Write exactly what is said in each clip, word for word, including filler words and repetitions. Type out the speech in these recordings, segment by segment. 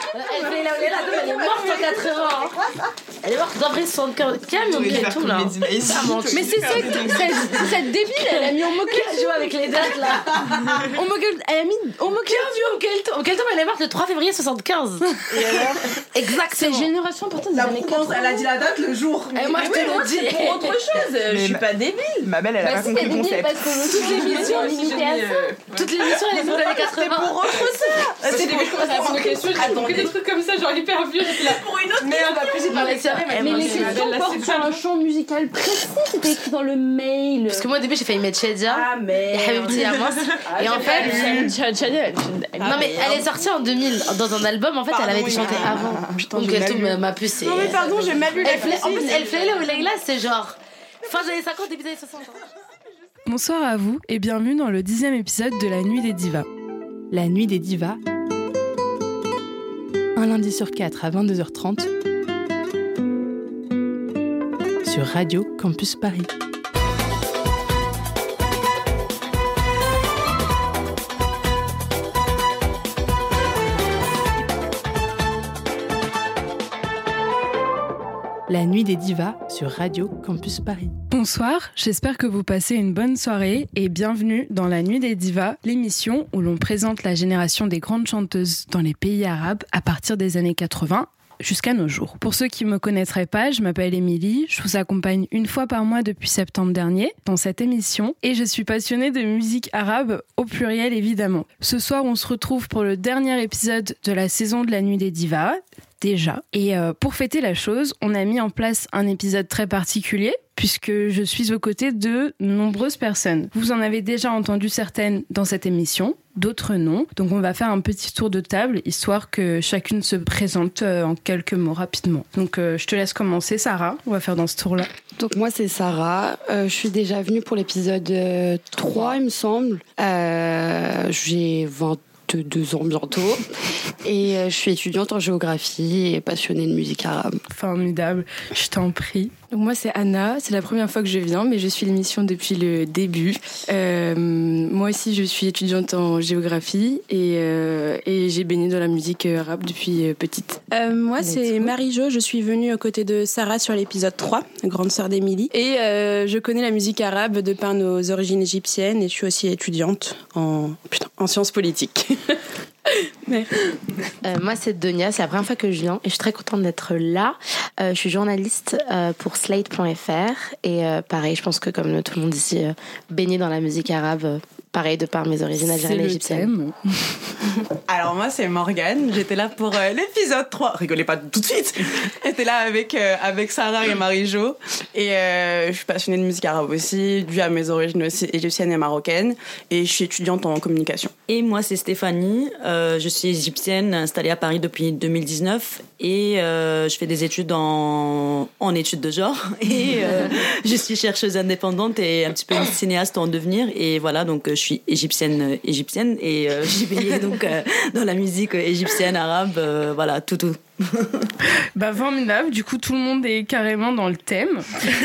Elle fait là, elle est là, elle est morte en quatre heures. Elle est morte d'après soixante-quinze. Calme, on est tout là. Mais c'est ça, cette, cette débile, elle a mis en moquette. Elle joue avec les dates là. On moquette, elle a mis en moquette. En quel temps elle est morte le trois février soixante-quinze. Et alors exactement. C'est génération importante des années quatre-vingts. Elle a dit la date le jour. Et moi je te le dis pour autre chose. Je suis pas débile. Ma belle, elle a pas compris le concept. Parce que toutes les émissions limitées à ça. Toutes les émissions elles sont des années quatre-vingts. Pour autre chose. C'est pour commencer à poser des questions, j'ai compris des trucs comme ça, genre hyper vieux. Pour une autre question. Mais les questions portent sur un champ musical précis, c'était écrit dans le mail. Parce que moi au début j'ai failli mettre Shadia. Ah mais. Et Habibti Amos. Et en fait. Non mais elle est sortie en deux mille dans un album, en fait elle avait été chantée avant. Donc elle tombe ma puce. Non mais pardon, j'ai mal lu la musique. En plus elle fait là où Leïla c'est genre fin des années cinquante, début des années soixante. Bonsoir à vous et bienvenue dans le dixième épisode de La Nuit des Divas. La Nuit des Divas, un lundi sur quatre à vingt-deux heures trente sur Radio Campus Paris. La Nuit des Divas sur Radio Campus Paris. Bonsoir, j'espère que vous passez une bonne soirée et bienvenue dans La Nuit des Divas, l'émission où l'on présente la génération des grandes chanteuses dans les pays arabes à partir des années quatre-vingts jusqu'à nos jours. Pour ceux qui ne me connaîtraient pas, je m'appelle Émilie, je vous accompagne une fois par mois depuis septembre dernier dans cette émission et je suis passionnée de musique arabe au pluriel évidemment. Ce soir, on se retrouve pour le dernier épisode de la saison de La Nuit des Divas. Déjà. Et euh, pour fêter la chose, on a mis en place un épisode très particulier puisque je suis aux côtés de nombreuses personnes. Vous en avez déjà entendu certaines dans cette émission, d'autres non. Donc on va faire un petit tour de table, histoire que chacune se présente euh, en quelques mots rapidement. Donc euh, je te laisse commencer, Sarah. On va faire dans ce tour-là. Donc moi c'est Sarah, euh, je suis déjà venue pour l'épisode euh, trois il me semble. Euh, j'ai vingt-deux ans bientôt et euh, je suis étudiante en géographie et passionnée de musique arabe. Formidable, je t'en prie. Donc moi c'est Anna, c'est la première fois que je viens mais je suis l'émission depuis le début. Euh, moi aussi je suis étudiante en géographie et, euh, et j'ai baigné dans la musique arabe depuis petite. Euh, moi c'est Marie-Jo, je suis venue aux côtés de Sarah sur l'épisode trois, grande sœur d'Émilie. Et euh, je connais la musique arabe de par nos origines égyptiennes et je suis aussi étudiante en, putain, en sciences politiques. Mais... Euh, moi c'est Donia, c'est la première fois que je viens et je suis très contente d'être là. Euh, je suis journaliste euh, pour Slate point F R et euh, pareil, je pense que comme tout le monde ici, euh, baignée dans la musique arabe, euh, pareil de par mes origines algériennes et égyptiennes. Alors moi c'est Morgane, j'étais là pour euh, l'épisode trois, rigolez pas tout de suite. J'étais là avec, euh, avec Sarah et Marie-Jo et euh, je suis passionnée de musique arabe aussi, due à mes origines aussi égyptiennes et marocaines et je suis étudiante en communication. Et moi c'est Stéphanie, euh, je suis égyptienne installée à Paris depuis deux mille dix-neuf et euh, je fais des études en, en études de genre et euh, je suis chercheuse indépendante et un petit peu une cinéaste en devenir et voilà donc je suis égyptienne égyptienne et euh, j'ai baigné donc euh, dans la musique égyptienne, arabe, euh, voilà, tout tout. Bah formidable, du coup tout le monde est carrément dans le thème.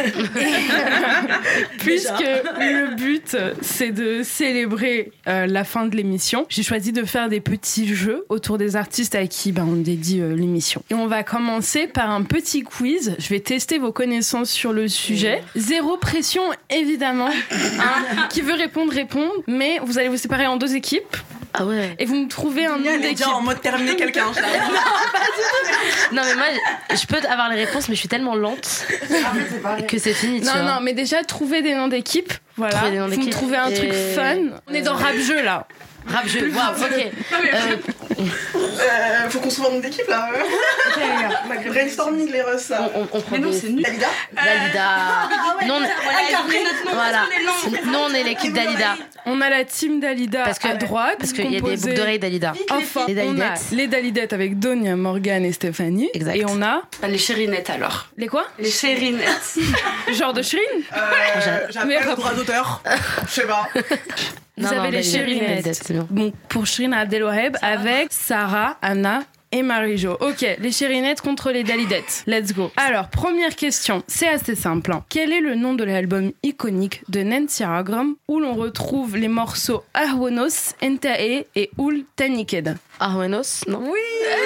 Puisque le but c'est de célébrer euh, la fin de l'émission, j'ai choisi de faire des petits jeux autour des artistes à qui bah, on dédie euh, l'émission. Et on va commencer par un petit quiz. Je vais tester vos connaissances sur le sujet. Zéro pression évidemment. Hein, qui veut répondre, répond. Mais vous allez vous séparer en deux équipes. Ah ouais. Et vous me trouvez un nom d'équipe. Elle est déjà en mode terminer quelqu'un. Non, pas du tout. Non mais moi je peux avoir les réponses mais je suis tellement lente que c'est fini. Tu non vois. non mais déjà trouver des noms d'équipe. Voilà. Trouver des noms vous d'équipe. me trouvez un Et... truc fun. On est dans rap jeu là. Rap jeu. Waouh. Ok. Euh... Euh, faut qu'on se voit d'équipe là. Ok les gars. Brainstorming les refs ça. On, on, on prend mais non des... c'est nul. Dalida. Dalida. Ah ouais. Non. Voilà. Voilà. Nous on est l'équipe Dalida. On a la team Dalida parce que, à droite. Parce qu'il y a des boucles d'oreilles Dalida. Enfin, on a les Dalidettes avec Donia, Morgane et Stéphanie. Exact. Et on a... Les chérinettes alors. Les quoi? Les chérinettes. Genre de Chérine euh, J'appelle le droit d'auteur. Je sais pas. Vous non, avez non, les chérinettes. Bon, pour Chérine Abdelwaheb avec Sarah, Anna et Marie-Jo. Ok, les chérinettes contre les dalidettes. Let's go. Alors, première question, c'est assez simple. Hein. Quel est le nom de l'album iconique de Nancy Ragram où l'on retrouve les morceaux Ahwanos, Entae et Ul Taniked? Ahwanos, non? Oui.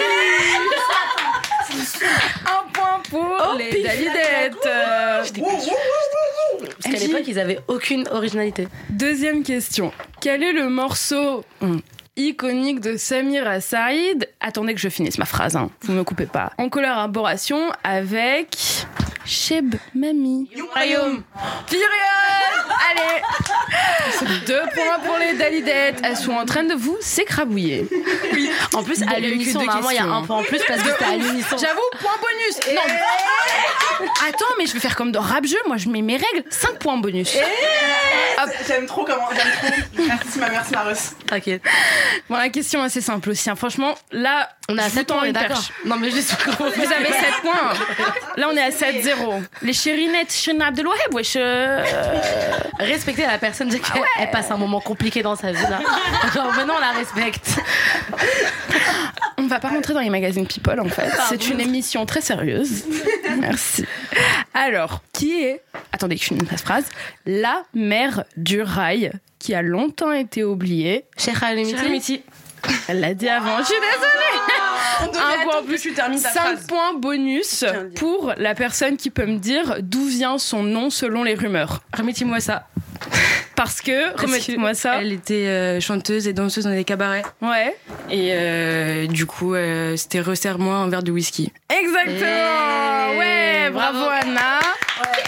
Un point pour oh, les dalidettes. Parce qu'à l'époque, ils avaient aucune originalité. Deuxième question. Quel est le morceau hum, iconique de Samira Saïd? Attendez que je finisse ma phrase, hein. Vous me coupez pas. En collaboration avec Cheb Mami. Ayom. Période. Allez. Deux points pour les dalidettes. Elles sont en train de vous s'écrabouiller. Oui. En plus, à l'unisson, normalement, il y a un point en plus parce que c'était à l'unisson. J'avoue, point bonus. Et... non. Attends, mais je vais faire comme dans rap jeu. Moi, je mets mes règles. cinq points bonus. J'aime trop comment. J'aime trop. Merci, ma merci, Maros. T'inquiète. Bon, la question est assez simple aussi. Hein. Franchement, là, on est à sept points, d'accord. Non, mais juste vous avez sept points. Là, on est à sept zéro. Les chérinettes, Chérine Abdelouaheb, wesh. Euh... Respecter la personne, dire qu'elle ah ouais. passe un moment compliqué dans sa vie, là. Genre, maintenant, on la respecte. On va pas rentrer dans les magazines People, en fait. C'est une émission très sérieuse. Merci. Alors, qui est, attendez que je finisse ma phrase, la mère du rail qui a longtemps été oubliée? Cheikh Alimiti. Elle l'a dit avant, je suis désolée. Un point plus, tu termines ta phrase. cinq points bonus pour la personne qui peut me dire d'où vient son nom selon les rumeurs. Remettez-moi ça. Parce que, remettez-moi ça. Elle était euh, chanteuse et danseuse dans des cabarets. Ouais. Et euh, du coup, euh, c'était resserre-moi un verre de whisky. Exactement. Et... ouais, bravo, bravo Anna. Ouais.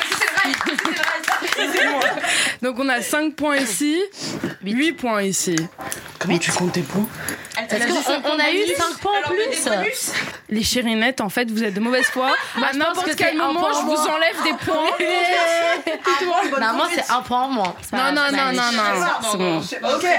Donc on a cinq points ici, huit points ici. Comment tu comptes tes points? Est-ce qu'on a eu cinq points en plus? Les chérinettes, en fait, vous êtes de mauvaise foi. Moi, à n'importe quel moment, je vous enlève des points. Normalement, c'est un point en moins. Non, non, non, non, non. C'est bon. Ok.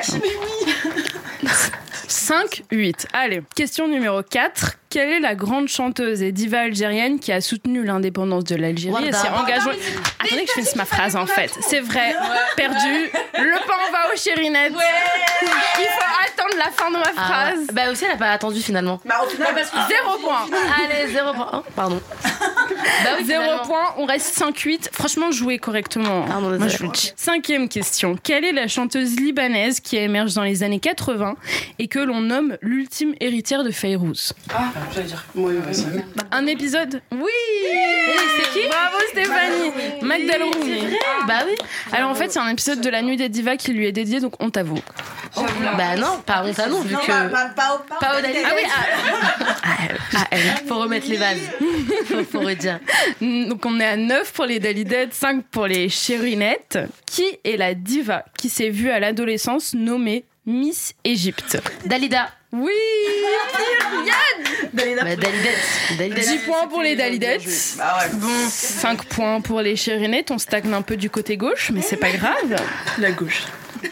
cinq, huit. Allez, question numéro quatre. Quelle est la grande chanteuse et diva algérienne qui a soutenu l'indépendance de l'Algérie et s'est engagée... Attendez que je finisse ma phrase, en fait. C'est vrai, perdu. Le point va aux chérinettes. Ouais. Il faut attendre la fin de ma phrase. Ah, bah aussi, elle n'a pas attendu finalement. Bah, au final, zéro point. Allez, zéro point. Oh, pardon. Bah oui, zéro point, on reste cinq huit. Franchement, jouez correctement. Pardon, moi, je suis... Cinquième question. Quelle est la chanteuse libanaise qui émerge dans les années quatre-vingts et que l'on nomme l'ultime héritière de Fayrouz? Ah, j'allais dire. Oui, vas-y. Un épisode. Oui. Et c'est qui? Bravo Stéphanie. Oui. Magdal Roumi. Bah oui. Alors en fait, c'est un épisode de la Nuit des Divas qui lui est dédié, donc on t'avoue. Oh, bah non, pas honte à nous, vu non, que... Pas, pas, pas, pas, pas au Dalida. Ah oui, ah, ah, ah, faut remettre les vases. faut, faut redire. Donc on est à neuf pour les Dalidettes, cinq pour les chérinettes. Qui est la diva qui s'est vue à l'adolescence nommée Miss Égypte? Dalida. Oui. Dalida. Bah, Dalidette. dix points pour les Dalidettes. Bah ouais. Bon, cinq points pour les chérinettes. On stagne un peu du côté gauche, mais c'est pas grave. La gauche.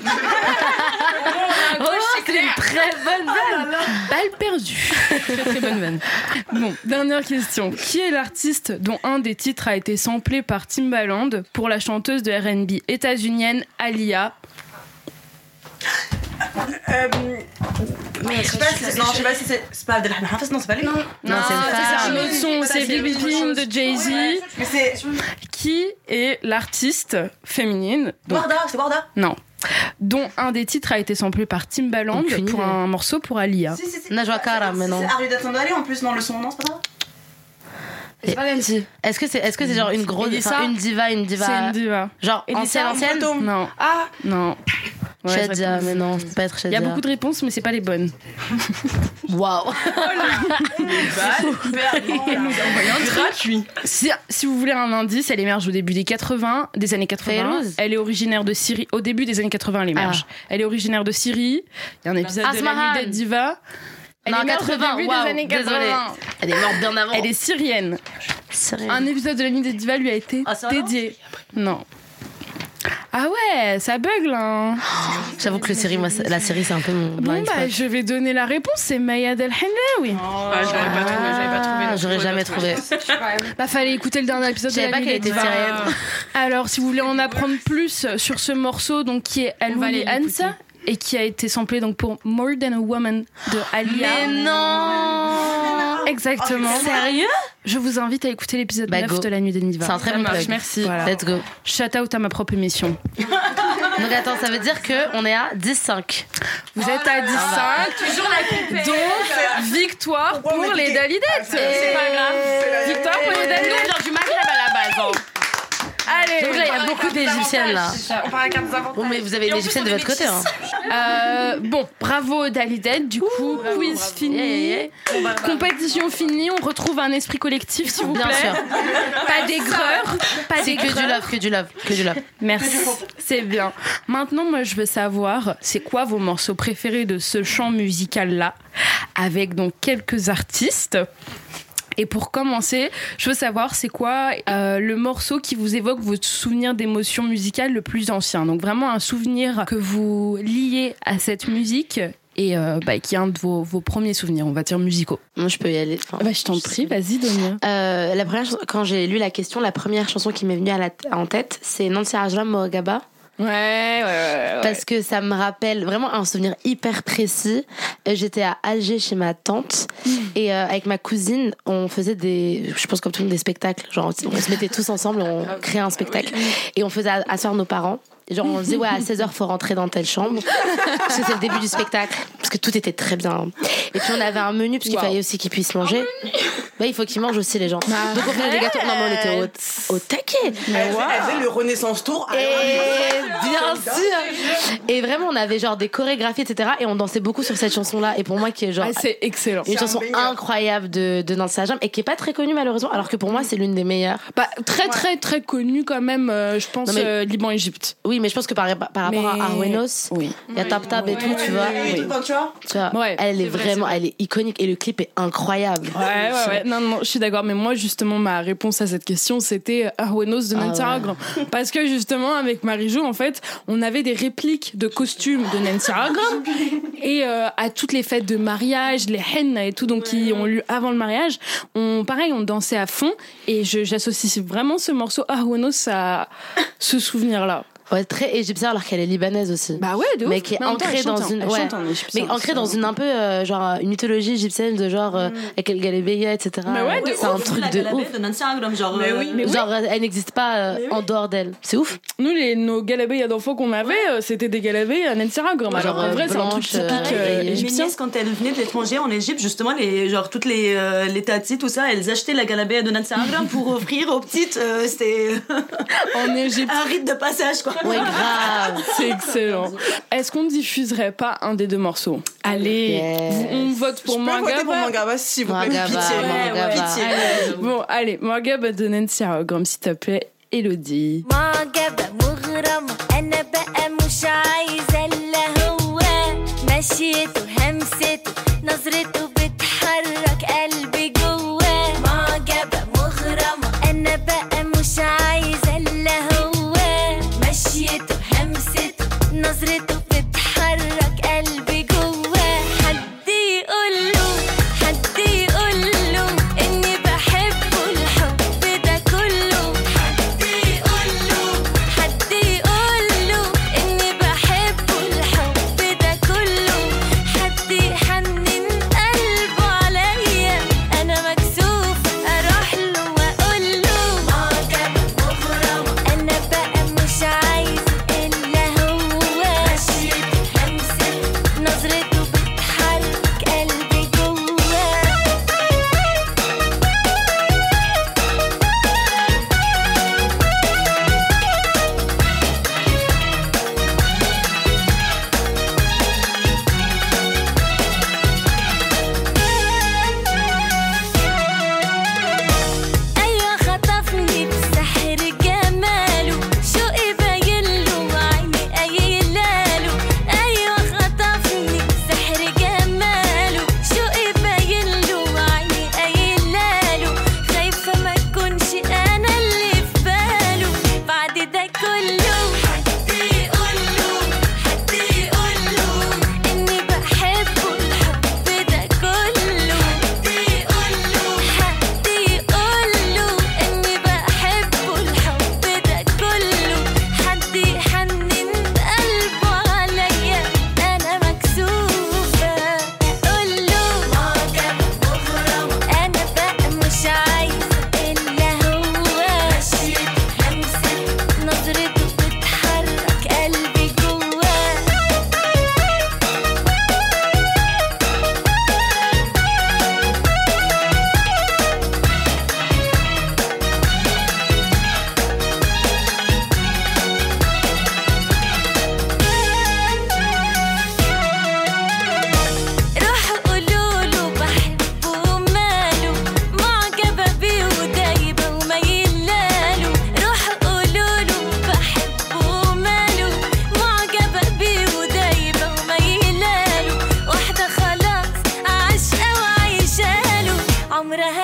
Oh, c'est une très bonne vanne. Balle perdue. Très très bonne vanne. Bon, dernière question. Qui est l'artiste dont un des titres a été samplé par Timbaland pour la chanteuse de R and B états-unienne Aaliyah? Euh, mais je sais pas si non, je sais pas si c'est c'est pas Abdelhamid Hafez, non, c'est pas lui. Non, non, c'est un autre son, c'est Baby Pin de Jay-Z. Ouais, mais c'est qui est l'artiste féminine? donc, Warda, c'est Warda. Non. Dont un des titres a été samplé par Timbaland pour un morceau pour Aaliyah. Si, si, si. Najwa Karam, mais non. C'est Arida Sandali en plus, non, le son, non, c'est pas ça. C'est pas Nancy. Est-ce que c'est est-ce que c'est genre une grosse enfin, une diva une diva c'est une diva. Genre ancienne ancienne non. Ah non. Ouais, Shadia, mais non, ça peut pas être Shadia. Il y a beaucoup de réponses, mais c'est pas les bonnes. Waouh. gratuit. Si, si vous voulez un indice, elle émerge au début des quatre-vingts, des années quatre-vingts. Fayrouz. Elle est originaire de Syrie. Au début des années quatre-vingts, elle émerge. Ah. Elle est originaire de Syrie. Il y a un épisode Asmahan. de la Nuit des Divas. Elle non, est morte quatre-vingts, au début wow, des années quatre-vingts. Désolée. Elle est morte bien avant. Elle est syrienne. Syrienne. Un épisode de la Nuit des Divas lui a été ah, dédié. Non. Ah ouais, ça bug là. J'avoue que le série, moi, la série, c'est un peu mon. Bon bah, je vais donner la réponse. C'est Maya Del Hennaoui. Oh, ah, j'aurais pas trouvé. J'avais pas trouvé. J'aurais jamais trouvé. Bah, fallait écouter le dernier épisode de la Nuit des Divas. Alors, si vous voulez en apprendre plus sur ce morceau, donc qui est El Wali Ansa et qui a été samplé donc pour More Than a Woman de Aaliyah. Mais non. Exactement. Oh, sérieux? Je vous invite à écouter l'épisode bah, neuf go. de la nuit des Niva. C'est un très bon plug. Merci. Voilà. Let's go. Shout out à ma propre émission. Donc attends, ça veut dire qu'on est à dix cinq. Vous êtes à dix cinq. Toujours la compète. Donc, victoire pour les Dalidettes. C'est pas grave. Victoire pour les Dalidettes. Genre du Maghreb à la base. Hein. Allez. Donc là, il y a beaucoup d'égyptiennes là. On parle à carte d'avantage. Bon, mais vous avez une égyptienne de votre côté. Hein. Euh, bon, bravo aux Dalidettes. Du coup, bravo, quiz bravo. fini. Yeah, yeah. Compétition finie. On retrouve un esprit collectif, s'il vous plaît. Bien sûr. Pas d'aigreur. Pas C'est que du love, que du love, que du love. Merci. C'est bien. Maintenant, moi, je veux savoir, c'est quoi vos morceaux préférés de ce chant musical-là, avec donc quelques artistes. Et pour commencer, je veux savoir, c'est quoi euh, le morceau qui vous évoque votre souvenir d'émotion musicale le plus ancien. Donc vraiment un souvenir que vous liez à cette musique et euh, bah, qui est un de vos, vos premiers souvenirs, on va dire musicaux. Moi, je peux y aller. Enfin, bah, je t'en prie, vas-y, Donia. Euh, la première, quand j'ai lu la question, la première chanson qui m'est venue à la t- en tête, c'est Nancy Arjula Morgaba. Ouais, ouais, ouais, ouais. Parce que ça me rappelle vraiment un souvenir hyper précis. J'étais à Alger chez ma tante mmh. et euh, avec ma cousine, on faisait des, je pense comme tout le monde, des spectacles. Genre, on se mettait tous ensemble, on créait un spectacle et on faisait asseoir nos parents. Genre, on disait, ouais, à seize heures, faut rentrer dans telle chambre. Parce que c'est le début du spectacle. Parce que tout était très bien. Et puis, on avait un menu, parce qu'il wow. fallait aussi qu'ils puissent manger. Bah, il faut qu'ils mangent aussi, les gens. Ah, donc, on faisait des gâteaux. Non, mais on était au, au taquet. Mais wow. Elle faisait le Renaissance Tour. Et bien sûr. Et vraiment, on avait genre des chorégraphies, et cetera. Et on dansait beaucoup sur cette chanson-là. Et pour moi, qui est genre. Ah, c'est excellent. Une c'est chanson un incroyable de, de Nancy Arjula et qui est pas très connue, malheureusement. Alors que pour moi, c'est l'une des meilleures. Bah, très, ouais. très, très connue quand même, euh, je pense, mais, euh, Liban-Égypte. Oui, mais je pense que par, par rapport mais... à Arwenos, oui. il y a Tap Tap et tout, tu vois. Oui. Tu vois, tu vois ouais, elle est, est vrai, vraiment, est elle est iconique et le clip est incroyable. Ouais, ouais, ouais. Non, non, je suis d'accord. Mais moi, justement, ma réponse à cette question, c'était Arwenos de Nancy Arjula. Ah ouais. Parce que justement, avec Marie-Jo, en fait, on avait des répliques de costumes de Nancy Arjula et euh, à toutes les fêtes de mariage, les henna et tout, donc qui ont lieu avant le mariage, on, pareil, on dansait à fond et je, j'associe vraiment ce morceau Arwenos à ce souvenir-là. Ouais, très égyptien alors qu'elle est libanaise aussi. Bah ouais, de ouf. Mais qui est ancrée dans une, ouais, mais ancrée dans une un peu euh, genre une mythologie égyptienne de genre euh, avec El Galabeya, et cetera. Mais ouais, oui, c'est un truc de ouf. De Nancy Arjula, genre, mais oui, mais genre oui. Elle n'existe pas euh, oui. en dehors d'elle. C'est ouf. Nous les nos Galabeya d'enfants qu'on avait, ouais. c'était des Galabeya Nancy Arjula. Ouais, genre en vrai, c'est un truc typique euh, égyptien. Quand elles venaient de l'étranger en Égypte, justement, les genre toutes les euh, les tatis, tout ça, elles achetaient la Galabeya de Nancy Arjula pour offrir aux petites. Euh, c'était en Égypte un rite de passage, quoi. Ouais, grave. C'est excellent. Est-ce qu'on ne diffuserait pas un des deux morceaux? Allez, yes. on vote pour Morgaba. Je peux voter pour Morgaba, s'il vous plaît. Morgaba, pitié. Morgaba. Ouais, pitié. Allez. Bon, allez, Morgaba de Nancy Arjula, s'il te plaît, Elodie. Morgaba, مغرمة أنا بقى مش عايزة إلا هو مشيته همسته نظرته بتحرك قلبي جواه معجبة مغرمة أنا بقى مش عايزة إلا هو مشيته همسته نظرته بتحرك قلبي جواه حد يقوله حد يقوله إني بحبه الحب ده كله حد يقوله حد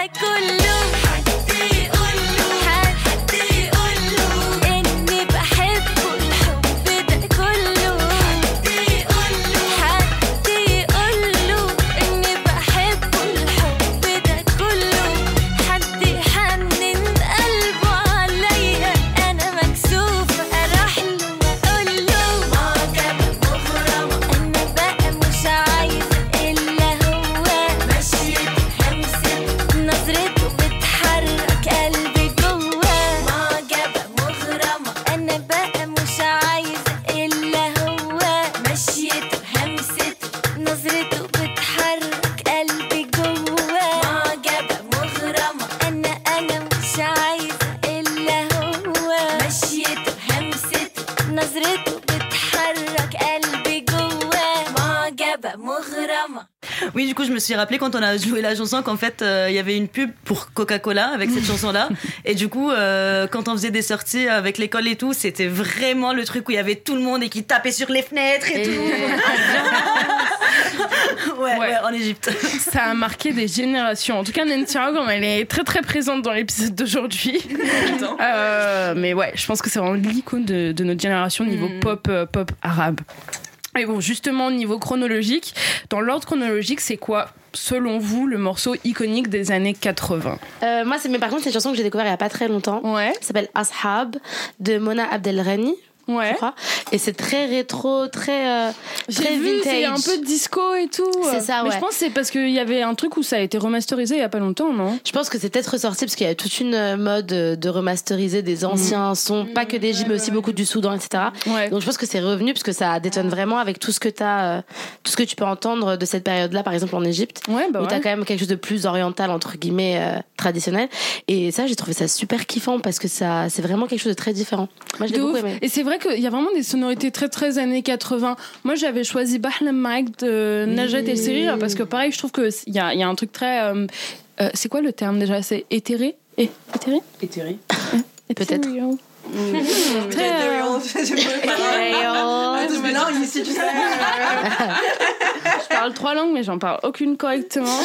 كله حد يقوله حد يقوله إني بحبه الحب ده كله حد يقوله حد يقوله إني بحبه الحب ده كله حد يحنن قلبه عليا أنا مكسوفة أروح له وأقول له معجبة مغرمة أنا بقى مش عايزة إلا هو مشيته همسته نظرته بتحرك قلبي جواه معجبة مغرمة أنا بقى مش عايزة إلا هو مشيته همسته نظرته بتحرك قلبي جواه معجبة مغرمة أنا أنا مش عايزة إلا هو مشيته همسته نظرته بتحرك قلبي جواه معجبة مغرمة. Oui, du coup, je me suis rappelé quand on a joué la chanson qu'en fait, il euh, y avait une pub pour Coca-Cola avec cette chanson-là. Et du coup, euh, quand on faisait des sorties avec l'école et tout, c'était vraiment le truc où il y avait tout le monde et qui tapait sur les fenêtres et, et... tout. ouais, ouais. ouais, en Égypte. Ça a marqué des générations. En tout cas, Nancy Aragorn, elle est très très présente dans l'épisode d'aujourd'hui. euh, mais ouais, je pense que c'est vraiment l'icône de, de notre génération niveau mm. pop, euh, pop arabe. Et bon, justement, au niveau chronologique, dans l'ordre chronologique, c'est quoi, selon vous, le morceau iconique des années quatre-vingts? euh, Moi, c'est, mais par contre, c'est une chanson que j'ai découverte il n'y a pas très longtemps. Ouais. Ça s'appelle Ashab, de Mona Abdelghani. Ouais. Je crois. Et c'est très rétro, très, euh, très J'ai vu, vintage. c'est un peu disco et tout. C'est ça, mais ouais. je pense que c'est parce qu'il y avait un truc où ça a été remasterisé il y a pas longtemps, non? Je pense que c'est peut-être ressorti parce qu'il y a toute une mode de remasteriser des anciens mmh. sons, pas que d'Égypte, mais aussi beaucoup du Soudan, et cetera. Ouais. Donc je pense que c'est revenu parce que ça détonne vraiment avec tout ce que t'as, euh, tout ce que tu peux entendre de cette période-là, par exemple en Égypte, ouais, bah où ouais. t'as quand même quelque chose de plus oriental entre guillemets euh, traditionnel. Et ça, j'ai trouvé ça super kiffant parce que ça, c'est vraiment quelque chose de très différent. Moi, je l'ai beaucoup aimé. Et c'est vrai qu'il y a vraiment des sonorités très très années quatre-vingts. Moi, j'avais choisi Bahlam Mike de Najat El Serir parce que pareil, je trouve que il y a, y a un truc très, euh, euh, c'est quoi le terme déjà? C'est éthéré, é- éthéré, éthéré, peut-être. Mmh. Très euh... ici, tu sais. Je parle trois langues, mais j'en parle aucune correctement.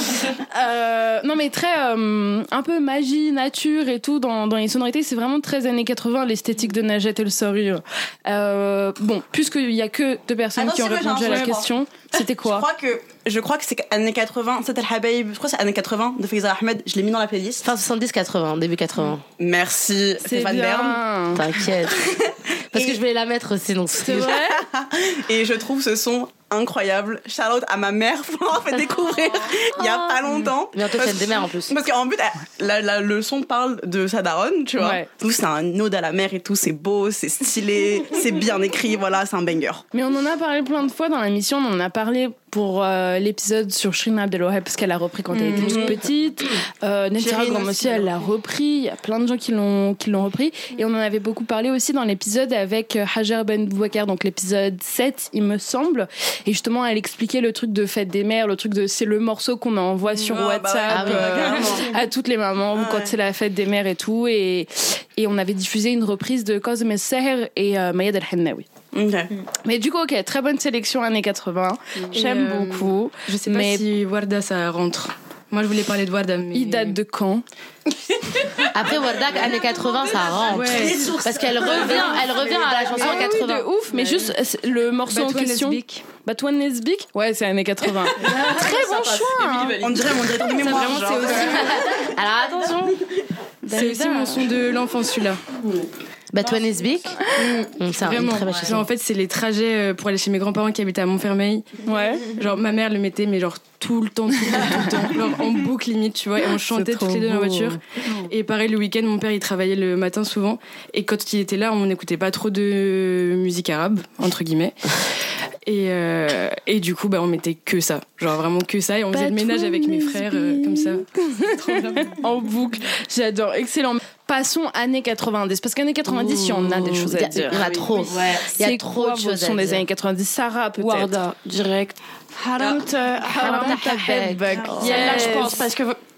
euh, non, mais très euh, un peu magie, nature et tout dans, dans les sonorités. C'est vraiment très années quatre-vingts, l'esthétique de Najat El Serir. Euh, bon, puisqu'il y a que deux personnes Attends, qui ont répondu à la question, c'était quoi? Je crois que je crois que c'est années quatre-vingts. C'était le Habaib. Je crois que c'est années quatre-vingts de Faiza Ahmed. Je l'ai mis dans la playlist. Fin soixante-dix quatre-vingts, début quatre-vingts. Merci. C'est Stéphane Bern. T'inquiète. Parce et... que je voulais la mettre aussi, donc c'est vrai. Et je trouve ce son incroyable. Shout out à ma mère pour l'avoir fait découvrir il y a pas longtemps. Bientôt fête des mères en plus. Parce qu'en but, la, la, le son parle de sa daronne, tu vois. Ouais. Tout c'est un ode à la mère et tout, c'est beau, c'est stylé, c'est bien écrit, voilà, c'est un banger. Mais on en a parlé plein de fois dans l'émission, on en a parlé pour euh, l'épisode sur Shirin Abdelwaheb parce qu'elle a repris quand elle était toute petite. Euh, Nancy Aragorn aussi, elle l'a repris. Il y a plein de gens qui l'ont, qui l'ont repris. Et on en avait beaucoup parlé aussi dans l'épisode avec Hajar Ben Boubacar, donc l'épisode sept, il me semble. Et justement, elle expliquait le truc de fête des mères, le truc de c'est le morceau qu'on envoie sur oh, WhatsApp bah ouais, euh, à toutes les mamans ouais. quand c'est la fête des mères et tout. Et, et on avait diffusé une reprise de Kazem El Seher et euh, Mayad El Hennaoui. Okay. Mais du coup, ok, très bonne sélection années quatre-vingts. Et J'aime euh, beaucoup. Je sais mais... pas si Warda ça rentre. Moi, je voulais parler de Warda, mais... Il date de quand? Après Warda, années quatre-vingts, ça rentre. Ouais. Parce qu'elle revient, elle revient à la chanson en quatre-vingts. Oui, de ouf, mais ouais. juste le morceau en question. Batouane Nesbik. Ouais, c'est années quatre-vingts. Très bon choix. Hein. On dirait mon directeur de mémoire. Vraiment, c'est aussi... Alors attention. C'est aussi mon son de l'enfance, celui-là. Batouane Nesbik. Mmh. C'est vraiment. Très genre, en fait, c'est les trajets pour aller chez mes grands-parents qui habitaient à Montfermeil. Ouais. Genre, ma mère le mettait, mais genre tout le temps, tout le temps, tout le temps. Genre en boucle limite, tu vois. Et on chantait toutes les deux dans la voiture. Et pareil, le week-end, mon père, il travaillait le matin souvent. Et quand il était là, on n'écoutait pas trop de musique arabe, entre guillemets. Et, euh, et du coup, bah, on mettait que ça. Genre vraiment que ça. Et on faisait le ménage avec mes frères, euh, comme ça. Trop bien. En boucle. J'adore. Excellent. Passons années quatre-vingt-dix. Parce qu'années quatre-vingt-dix, il y en a des choses à dire. Il y en a trop. Ouais. Il y a trop de choses à dire. Ce sont des années quatre-vingt-dix. Sarah, peut-être. Warda, direct. Haram Haram Tahebek. Celle-là, je pense, parce que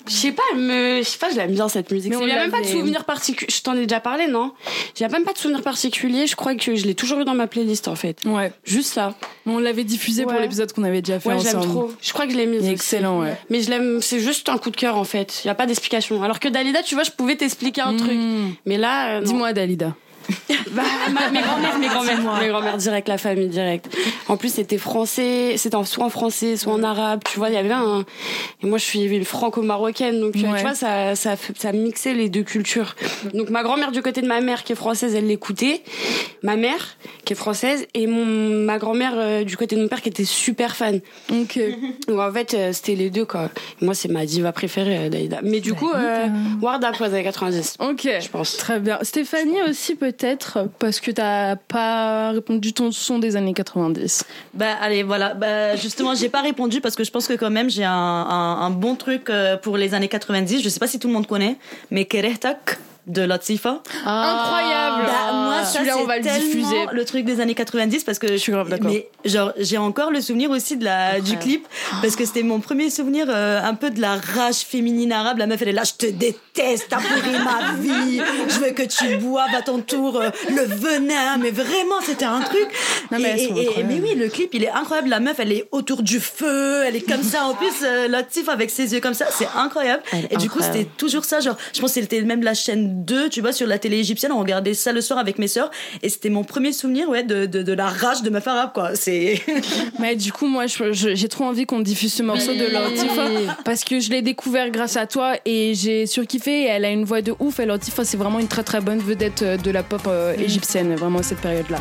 Je sais pas, elle me... je sais pas, je l'aime bien cette musique. Il y a même pas de souvenir particulier. Je t'en ai déjà parlé, non? J'ai même pas de souvenir particulier. Je crois que je l'ai toujours eu dans ma playlist en fait. Ouais. Juste ça. On l'avait diffusé ouais. pour l'épisode qu'on avait déjà fait ouais, ensemble. J'aime trop. Je crois que je l'ai mise. Excellent, ouais. Mais je l'aime. C'est juste un coup de cœur en fait. Il y a pas d'explication. Alors que Dalida, tu vois, je pouvais t'expliquer un mmh. truc. Mais là, euh, dis-moi Dalida. bah, ma, mes grands-mères, mes grands-mères, mes grands-mères direct, la famille direct. En plus, c'était français, c'était soit en français, soit en arabe. Tu vois, il y avait un. Et moi, je suis franco-marocaine, donc ouais. tu vois, ça, ça, ça mixait les deux cultures. Donc ma grand-mère du côté de ma mère qui est française, elle l'écoutait. Ma mère qui est française et mon ma grand-mère euh, du côté de mon père qui était super fan. Ok. Donc en fait, euh, c'était les deux quoi. Et moi, c'est ma diva préférée, euh, Dalida. Mais du coup, euh, Warda pour les années quatre-vingt-dix. Ok. Je pense. Très bien. Stéphanie aussi peut-être. Peut-être parce que t'as pas répondu ton son des années quatre-vingt-dix. Bah allez voilà, bah justement j'ai pas répondu parce que je pense que quand même j'ai un, un, un bon truc pour les années quatre-vingt-dix. Je sais pas si tout le monde connaît, mais Kerehtak de Latifa. Ah, incroyable. Bah, moi ça celui-là c'est on va le tellement diffuser. Le truc des années quatre-vingt-dix parce que je suis grave d'accord. Mais genre j'ai encore le souvenir aussi de la okay. du clip parce que c'était mon premier souvenir euh, un peu de la rage féminine arabe. La meuf elle est là, je te déteste, t'as pourri ma vie, je veux que tu boives à ton tour euh, le venin, mais vraiment c'était un truc. Non, mais, et, et, et, mais oui le clip il est incroyable, la meuf elle est autour du feu, elle est comme ça en plus euh, Latif avec ses yeux comme ça, c'est incroyable. Et incroyable. Du coup c'était toujours ça, genre je pense que c'était même la chaîne deux, tu vois, sur la télé égyptienne, on regardait ça le soir avec mes sœurs et c'était mon premier souvenir ouais de de, de la rage de meuf arabe quoi. C'est mais du coup moi je, je, j'ai trop envie qu'on diffuse ce morceau de Latifa parce que je l'ai découvert grâce à toi et j'ai surkiffé. Et elle a une voix de ouf et Latifa c'est vraiment une très très bonne vedette de la pop euh, égyptienne vraiment cette période là.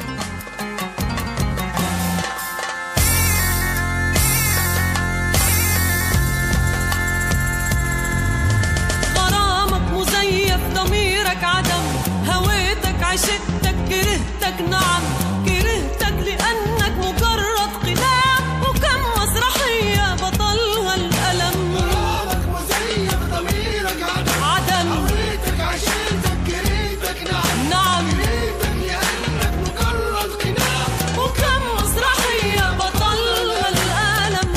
عشقتك كرهتك نعم كرهتك لأنك مجرد قناع وكم مسرحية بطلها الألم غرامك مزيف ضميرك عدم عدم هويتك عشقتك كرهتك نعم نعم كرهتك لأنك مجرد قناع وكم مسرحية بطلها الألم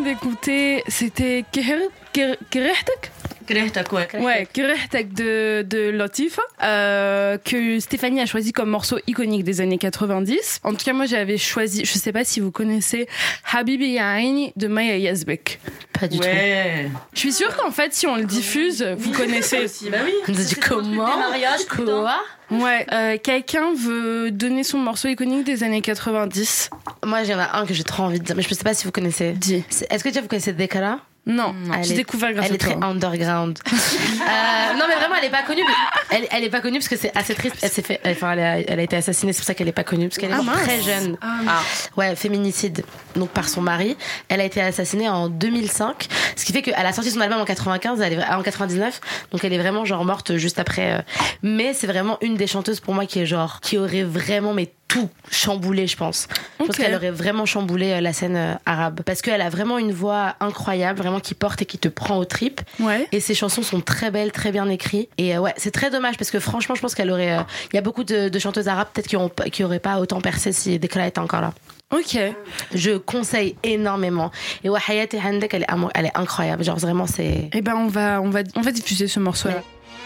d'écouter, c'était Kerehtek. Kerehtek, ouais. Ouais, Kerehtek de, de Latifa, euh, que Stéphanie a choisi comme morceau iconique des années quatre-vingt-dix. En tout cas, moi, j'avais choisi, je sais pas si vous connaissez Habibi Ya Aini de Maya Yazbek. Pas du ouais. tout. Je suis sûre qu'en fait, si on le diffuse, vous connaissez. Bah oui. Vous avez dit comment? Mariage, quoi? Ouais, euh, quelqu'un veut donner son morceau iconique des années quatre-vingt-dix. Moi, j'en ai un que j'ai trop envie de dire, mais je sais pas si vous connaissez. Dis. Est-ce que déjà vous connaissez Dekara? Non, non. Elle J'ai est, découvert grâce elle à est toi. très underground. euh, non mais vraiment elle est pas connue. Mais elle, elle est pas connue parce que c'est assez triste. Elle s'est fait, enfin elle a, elle a été assassinée. C'est pour ça qu'elle est pas connue parce qu'elle est Ah, morte mince. très jeune. Ah, Ah. Ouais, féminicide. Donc par son mari. Elle a été assassinée en deux mille cinq. Ce qui fait qu'elle a sorti son album en quatre-vingt-quinze, elle est, en quatre-vingt-dix-neuf. Donc elle est vraiment genre morte juste après. Euh, mais c'est vraiment une des chanteuses pour moi qui est genre qui aurait vraiment mais tout chamboulé, je pense. Je Ok. pense qu'elle aurait vraiment chamboulé euh, la scène euh, arabe parce qu'elle a vraiment une voix incroyable, vraiment qui porte et qui te prend aux tripes. Ouais. Et ses chansons sont très belles, très bien écrites. Et euh, ouais, c'est très dommage parce que franchement, je pense qu'elle aurait. Il euh, y a beaucoup de, de chanteuses arabes peut-être qui, ont, qui auraient pas autant percé si Dekra était encore là. Ok. Je conseille énormément. Et ouais, Hayati Handek, elle est, amo- elle est incroyable. Genre vraiment, c'est. Eh ben, on va, on va, on va diffuser ce morceau-là. Ouais.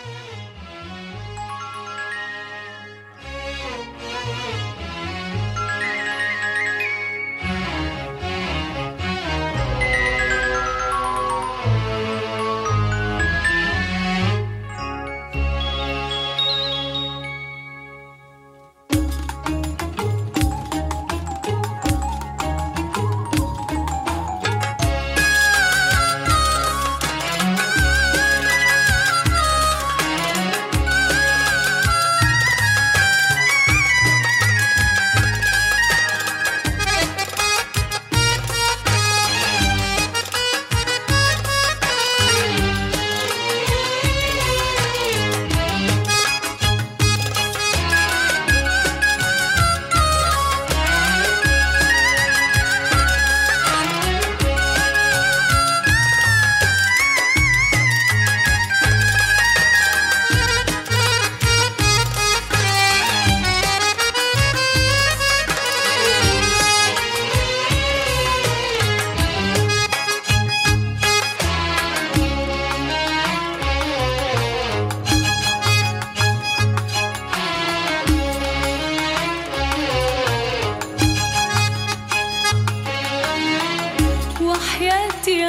وحياتي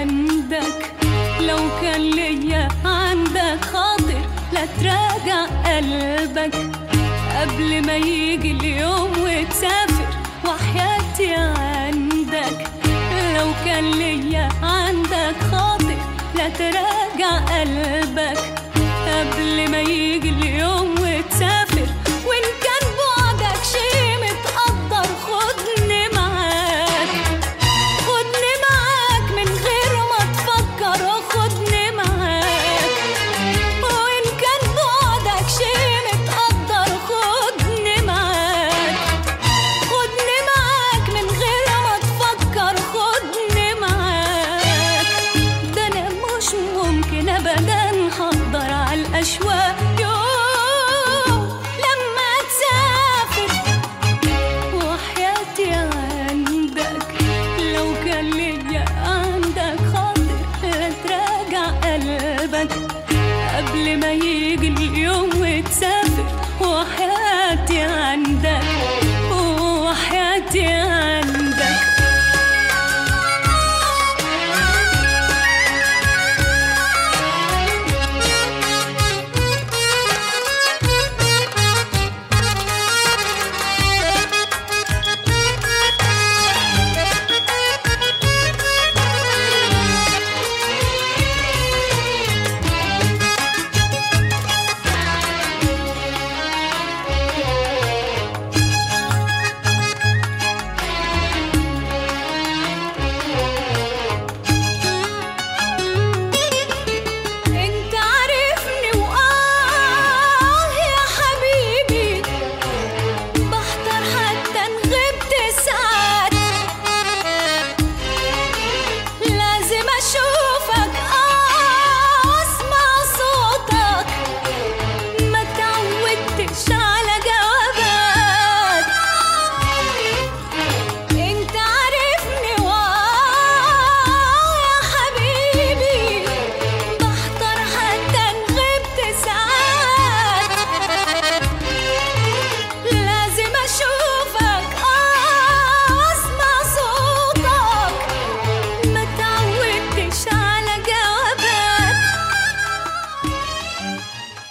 عندك لو كان ليا عندك خاطر لا تراجع قلبك قبل ما يجي اليوم وتسافر وحياتي عندك لو كان ليا عندك خاطر لا تراجع قلبك قبل ما يجي اليوم وتسافر وإن كان بعدك شي متقدر خدني معاك خدني معاك من غير ما تفكر خدني معاك وإن كان بعدك شي متقدر خدني معاك خدني معاك من غير ما تفكر خدني معاك ده أنا مش ممكن أبدا هقدر على الأشواق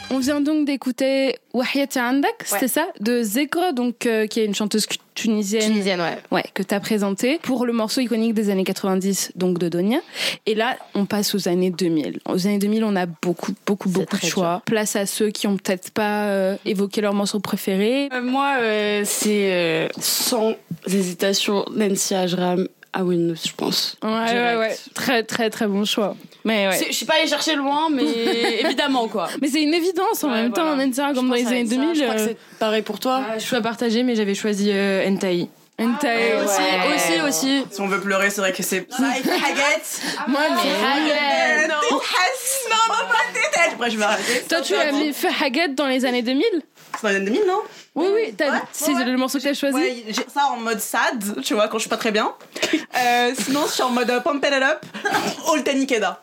On vient donc d'écouter Wahiyati Andak, c'était Ouais. ça, de Zekra, donc euh, qui est une chanteuse cu- tunisienne, Tunisienne, ouais. ouais, que t'as présentée pour le morceau iconique des années quatre-vingt-dix, donc de Donia. Et là, on passe aux années deux mille. Aux années deux mille, on a beaucoup, beaucoup, C'est beaucoup de très choix. dur. Place à ceux qui ont peut-être pas euh, évoqué leur morceau préféré. Euh, moi, euh, c'est euh, sans hésitation Nancy Ajram à Windows, je pense. Ouais, ouais, Direct. ouais. Très, très, très bon choix. Mais ouais. C'est- Je suis pas allée chercher loin, mais évidemment, quoi. Mais c'est une évidence en Ouais, même voilà. temps, Nancy, Je comme dans pense les avec années ça. deux mille. Je crois que euh, c'est pareil pour toi. Ah, choix partagé, mais j'avais choisi euh, Entaï. Entaï, Et aussi, Ouais. aussi, aussi. Si on veut pleurer, c'est vrai que c'est. Ça, il fait Haggett. Moi, mais Haggett. Non, non, non, pas de tête. Après, je vais arrêter. toi, tu as mis fait Haggett dans les années deux mille? C'est dans les années deux mille, non? Oui, oui, t'as- Ouais, c'est ouais. le morceau que t'as choisi. Ouais, j'ai ça en mode sad, tu vois, quand je suis pas très bien. Euh, sinon, je suis en mode euh, pump it up, Old Nikeda.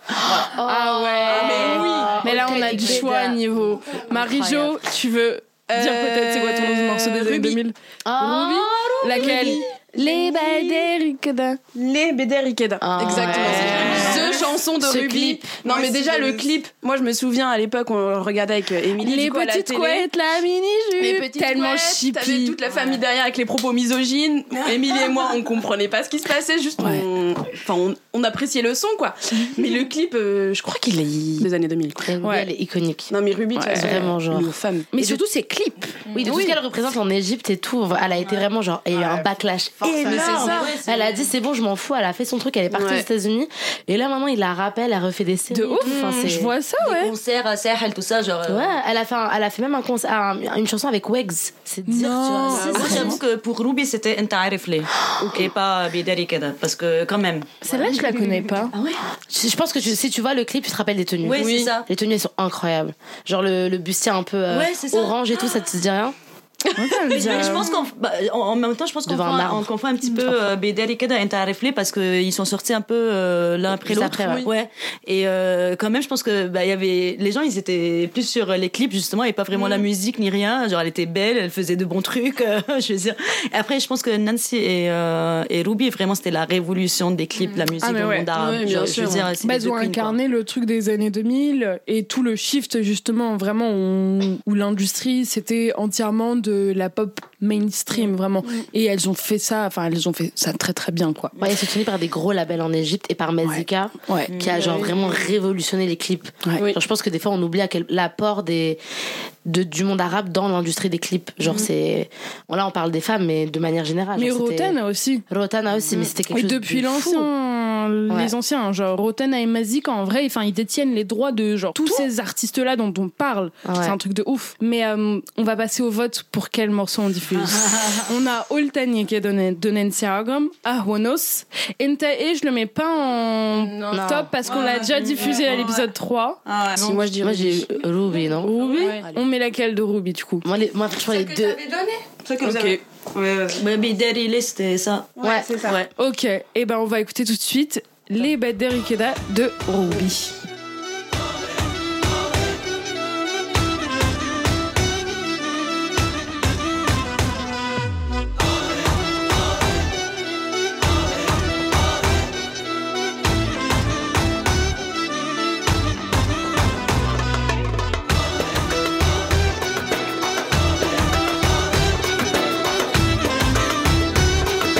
Ah ouais. mais oui. Mais là, on a Ok, du Nikeda. choix niveau. Marie-Jo, tu veux dire peut-être c'est quoi ton morceau des années Ruby. deux mille? Oh, Ruby. Laquelle? Les Baderikeda. Les B D Rikeda. Ah, Exactement. ouais. C'est deux chansons de Ce Ruby. clip. Non, Moi mais aussi, déjà, j'ai le vu. clip, moi, je me souviens à l'époque, on le regardait avec euh, Émilie. Les du coup, à la petites télé. couettes, la Les mini-jupe. petites Tellement couettes, T'avais chippie. toute la famille derrière avec les propos misogynes. Émilie et moi, on comprenait pas ce qui se passait, juste on, enfin, on, on appréciait le son, quoi. Mais le clip, euh, je crois qu'il est des années deux mille, quoi. Et Ruby, Ouais. elle est iconique. Non, mais Ruby, de toute Ouais. façon, Vraiment, genre. une femme. Mais surtout, ses clips. Oui, de tout ce qu'elle représente en Égypte et tout, elle a été vraiment genre, il y a eu un backlash énorme. c'est ça. Elle a dit c'est bon, je m'en fous, elle a fait son truc, elle est partie Ouais. aux États-Unis. Et là maintenant, il la rappelle, elle refait des séries. De et ouf. tout. Enfin, c'est- Je vois ça, Des ouais. concerts à Sahel, tout ça, genre. euh, Ouais, elle a fait, un- elle a fait même un concert, un- une chanson avec Wegs. C'est dire, Non. tu vois. Moi, c'est- c'est- j'avoue que pour Ruby, c'était Enta Arifle. Et pas Bidari Keda. Parce que, quand même. Celle-là, je la connais pas. Ah ouais? Je je pense que tu- si tu vois le clip, tu te rappelles des tenues. Oui, c'est ça. Les tenues, elles sont incroyables. Genre le, le bustier un peu euh, Ouais, c'est ça. orange et tout, ça te dit rien? Mais je pense qu'en bah, en, en même temps, je pense qu'on Devant confond, un arbre. on confond un petit peu euh, Bidari Keda et Enta Arifle parce qu'ils sont sortis un peu euh, l'un après Juste l'autre. après, ouais. Et euh, quand même, je pense que bah, il y avait les gens, ils étaient plus sur les clips justement et pas vraiment la musique ni rien. Genre, elle était belle, elle faisait de bons trucs. euh, je veux dire. Et après, je pense que Nancy et, euh, et Ruby, vraiment, c'était la révolution des clips, la musique Ah, mais dans ouais. le monde arabe. Ouais, bien je, je veux sûr. dire, c'est Bah, les ils ont deux queens, quoi. incarné le truc des années deux mille et tout le shift justement vraiment où, où l'industrie c'était entièrement de la pop mainstream vraiment et elles ont fait ça enfin elles ont fait ça très très bien quoi. Ouais, ils sont soutenus par des gros labels en Égypte et par Mezika, Ouais. qui a genre vraiment révolutionné les clips. Ouais. Genre, je pense que des fois on oublie à quel l'apport des de, du monde arabe dans l'industrie des clips. Genre c'est bon, là on parle des femmes mais de manière générale. Mais genre, c'était- Rotana aussi. Rotana aussi, mais c'était quelque Et chose depuis de fou. l'ancien, Ouais. les anciens, genre Rotana et Mazika, en vrai, enfin, ils détiennent les droits de genre tous ces artistes-là dont on parle. Ouais. C'est un truc de ouf. Mais euh, on va passer au vote pour quel morceau on diffuse. On a Oltani qui est donné de Nancy Argam, Ahwanos. Entae, je le mets pas en Non. top parce qu'on l'a déjà diffusé à l'épisode trois. Ah ouais, Si, non. moi, je dirais. Moi j'ai Ruby, non? Ruby, Ouais. on met laquelle de Ruby du coup? Moi, les, moi franchement les deux. C'est que vous Ok. avez- Ouais, ouais. Ouais, Bidari, c'était ça. Ouais, c'est ça. Ouais. Ok, et ben on va écouter tout de suite Les Bêtes d'Erikeda de Ruby.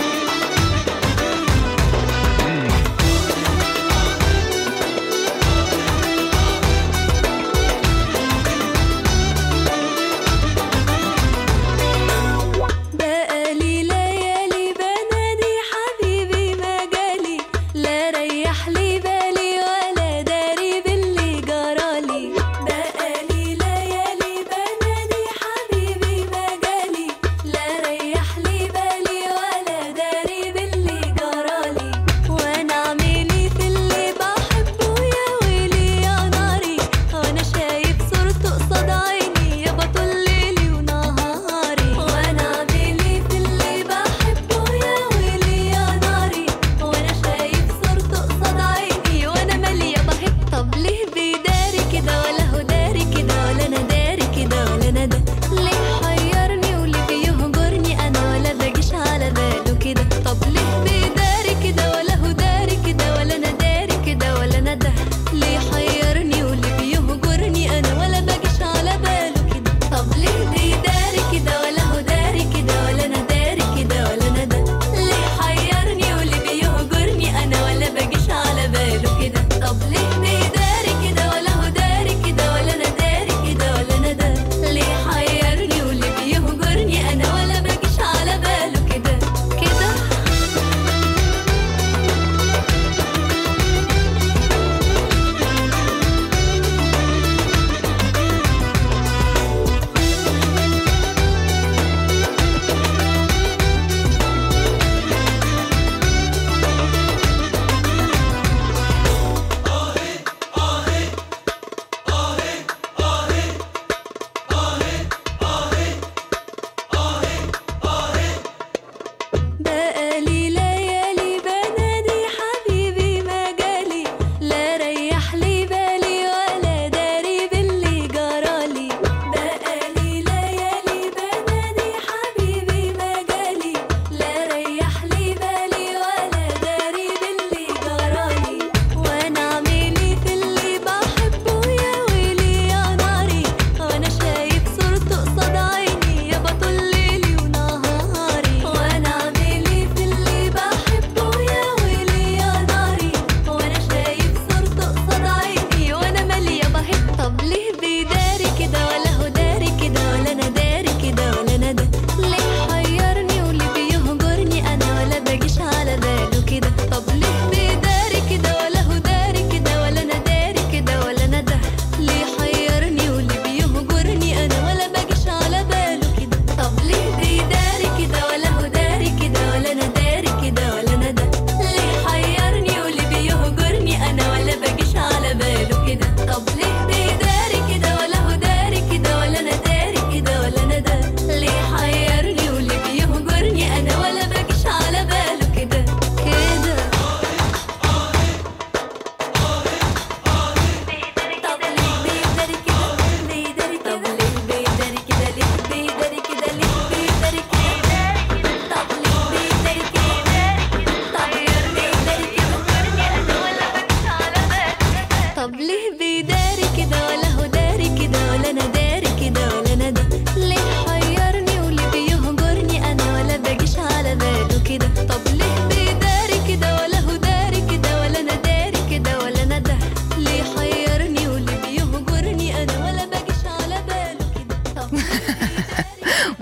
Thank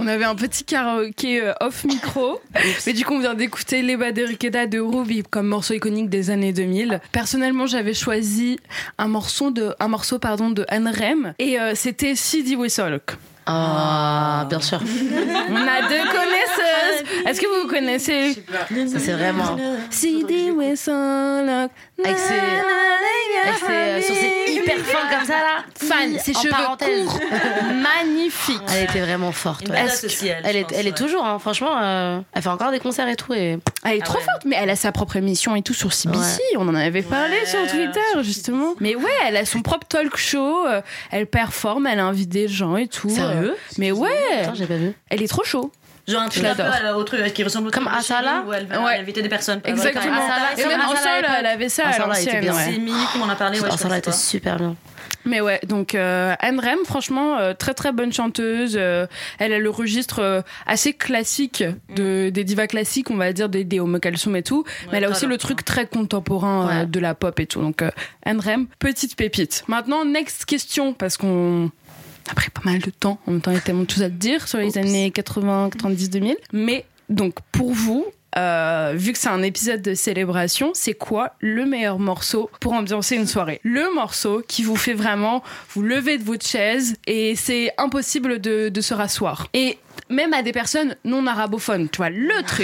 On avait un petit karaoké euh, off micro, mais du coup on vient d'écouter Les Baderikeda de Ruby comme morceau iconique des années deux mille. Personnellement, j'avais choisi un morceau de, un morceau pardon de Anrem et euh, c'était Sidi Wesolok. Ah, bien sûr. On a deux connaisseuses. Est-ce que vous connaissez? Ça, c'est vraiment. Sidi Wesolok. Avec ses, avec ses euh, sourcils hyper fins comme ça là. Fan, ses en cheveux parenthèse. courts. Magnifique. Elle était vraiment forte. Une Ouais. badass aussi, elle, Elle je est, pense, elle est ouais. toujours, hein, franchement, euh, elle fait encore des concerts et tout. Et... Elle est Ah trop ouais. forte, mais elle a sa propre émission et tout sur C B C. Ouais. On en avait parlé Ouais, sur Twitter, justement. Mais ouais, elle a son propre talk show. euh, Elle performe, elle invite des gens et tout. Sérieux? euh, Mais ouais, Attends, j'ai pas vu. elle est trop chaud. Genre un truc un peu l'adore. à la- au truc qui ressemble au Comme truc de Asala Chine, où elle va Ouais. inviter des personnes. Exactement. Asala, Et comme même en Asala à sol, l'époque. elle avait ça à Asala était l'ancienne. bien. ouais. C'est Mimi qui m'en a parlé. Ouais, je ça, sais ça a pas été c'est super bien. Mais ouais, donc euh, Anne Rem, franchement, euh, très très bonne chanteuse. Euh, elle a le registre euh, assez classique de, des divas classiques, on va dire, des, des Omo Kalsoum et tout. mais elle a aussi grave. le truc très contemporain euh, Ouais. de la pop et tout. Donc euh, Anne Rem, petite pépite. Maintenant, next question, parce qu'on a pris pas mal de temps. En même temps, il y a tellement de choses à te dire sur les Oups. années quatre-vingts, quatre-vingt-dix, deux mille. Mais donc, pour vous... Euh, vu que c'est un épisode de célébration, c'est quoi le meilleur morceau pour ambiancer une soirée? Le morceau qui vous fait vraiment vous lever de votre chaise et c'est impossible de, de se rasseoir. Et même à des personnes non arabophones, tu vois, le truc.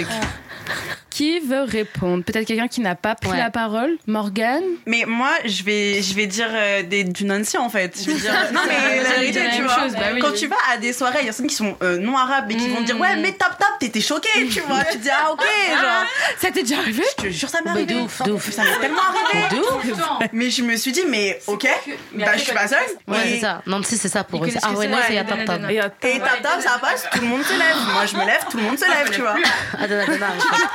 Qui veut répondre? Peut-être quelqu'un qui n'a pas pris Ouais. la parole? Morgane? Mais moi, je vais, je vais dire euh, des, du Nancy en fait. Je vais dire, non mais la vérité, la tu même vois. chose, bah oui. Quand tu vas à des soirées, il y a personnes qui sont euh, non arabes et qui vont dire ouais, mais tap tap, t'étais choquée, tu vois. Tu te dis ah ok, genre. Ça t'est déjà arrivé? Je te jure, ça m'est Mais arrivé. de ouf, de ouf. Ça m'est tellement arrivé. De ouf. Mais je me suis dit, mais ok, bah, je suis pas seule. Ouais, Et- c'est ça. Nancy, c'est ça pour eux. connaissent Ah que ouais, ça, non, ouais, c'est à nanana, Tap Tap. nanana. Et attends, Et tap tap, ça passe, tout le monde se lève. Moi, je me lève, tout le monde se lève, tu vois. Ah, Dana Dana.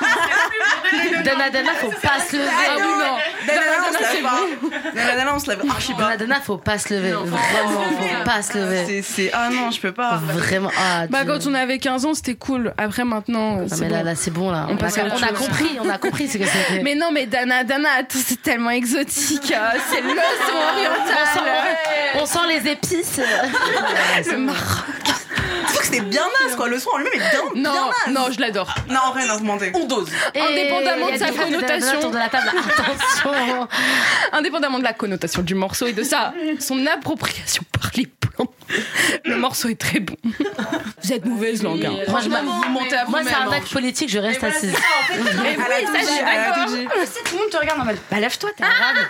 Dana Dana, faut pas se lever. Ah oui, non. Nanana, on se lève pas. Nanana, on se lève archi Dana pas. Dana, faut pas se lever. Vraiment, faut pas se lever. C'est, c'est, ah non, je peux pas. Vraiment. Ah, bah Dieu. quand on avait quinze ans, c'était cool. Après, maintenant, Non, c'est mais là, bon. là, c'est bon, là. On On, passe a, à autre on a chose. compris, on a compris ce que c'était. Mais non, mais Dana Dana, attends, c'est tellement exotique. hein. C'est le son oriental. On sent les épices. C'est marrant. Je trouve que c'était bien naze, quoi. Le son en lui-même est bien, bien Non, naze. non, je l'adore. Non, en vrai, non, vous mentez. On dose. Et Indépendamment il y a de sa des phrases de Dana Dana connotation. autour de la table. Attention. Indépendamment de la connotation du morceau et de sa, son appropriation par les blancs, le morceau est très bon. Vous êtes mauvaise langue. Hein. Moi, je m'a- vous mentez à Moi, vous-même. c'est un acte politique, je reste assise. Elle a tout dit, elle a tout dit. Si tout le monde te regarde en mode bah lève-toi, t'es arabe.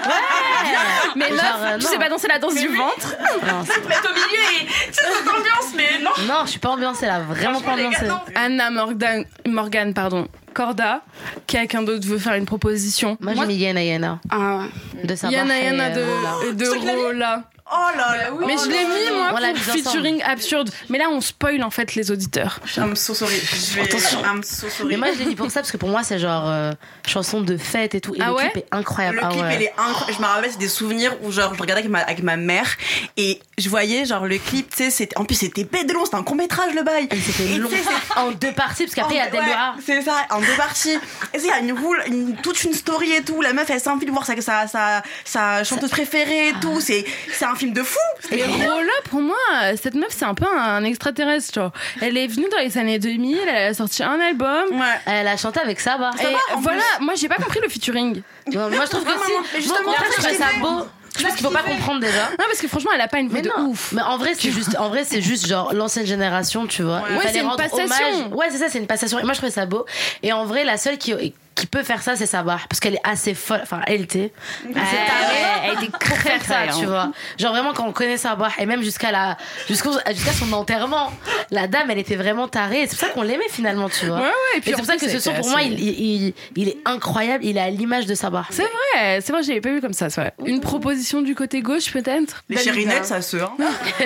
Mais Genre, meuf, euh, tu non. sais pas danser la danse du ventre? Non, c'est- Mettre au milieu et c'est cette ambiance, mais non. non, je suis pas ambiancée là, vraiment pas Franchement, les gars, ambiancée. non. Anna Morgan, Morgan, pardon. Corda, quelqu'un d'autre veut faire une proposition. Moi, j'ai mis Yana Yana Ah, de Sabah. Yana et, Yana euh, de, Lola. de Rola. Oh là là. Mais je l'ai mis moi On l'a pour mis ensemble. featuring absurde. Mais là on spoil en fait les auditeurs. I'm so sorry. Je vais... Attention. I'm so sorry. Mais moi, je l'ai mis pour ça parce que pour moi, c'est genre euh, chanson de fête et tout. Et Ah le ouais clip est incroyable. Le ah clip, ouais. il est incroyable. Je me rappelle, c'est des souvenirs où genre je regardais avec ma, avec ma mère et je voyais genre le clip, tu sais, c'était en plus c'était bête de long, c'était un court métrage le bail. Et c'était Et long. tu sais, c'est- En deux parties, parce qu'après, il y a En- des ouais, Loa. c'est ça, en deux parties. Et tu sais, il y a une roule, une, toute une story et tout. La meuf, elle s'invite voir sa, sa, sa, sa chanteuse préférée et tout. C'est, c'est un film de fou. Et Rola, pour moi, cette meuf, c'est un peu un extraterrestre. Genre. Elle est venue dans les années deux mille, elle a sorti un album. Ouais. Elle a chanté avec Sabah. Et en voilà, moi j'ai pas compris le featuring. Ouais, moi, je trouve que Non, non, non, si. mais Moi, au justement, contraire, je après, trouve ça j'ai beau. Je pense qu'il faut pas comprendre déjà. Non, parce que franchement, elle a pas une voix Mais de non. ouf. Mais en vrai, c'est juste, en vrai, c'est juste genre l'ancienne génération, tu vois. Il Ouais, fallait c'est une rendre passation. hommage. Ouais, c'est ça, c'est une passation. Et moi, je trouvais ça beau. Et en vrai, la seule qui, qui peut faire ça, c'est Sabah. Parce qu'elle est assez folle. Enfin, elle était. Elle, Ouais, elle était pour faire ça, très, tu hein. vois. Genre vraiment, quand on connaît Sabah, et même jusqu'à la, jusqu'au, jusqu'à son enterrement, la dame, elle était vraiment tarée. Et c'est pour ça qu'on l'aimait finalement, tu vois. Ouais, ouais, et puis Et c'est en pour ça plus, que ce son, c'était pour moi, assez- il, il, il, il est incroyable. Il est à l'image de Sabah. C'est vrai, c'est vrai, je l'avais pas vu comme ça. C'est vrai. Une proposition du côté gauche, peut-être? Les chérinettes, ça se. Hein.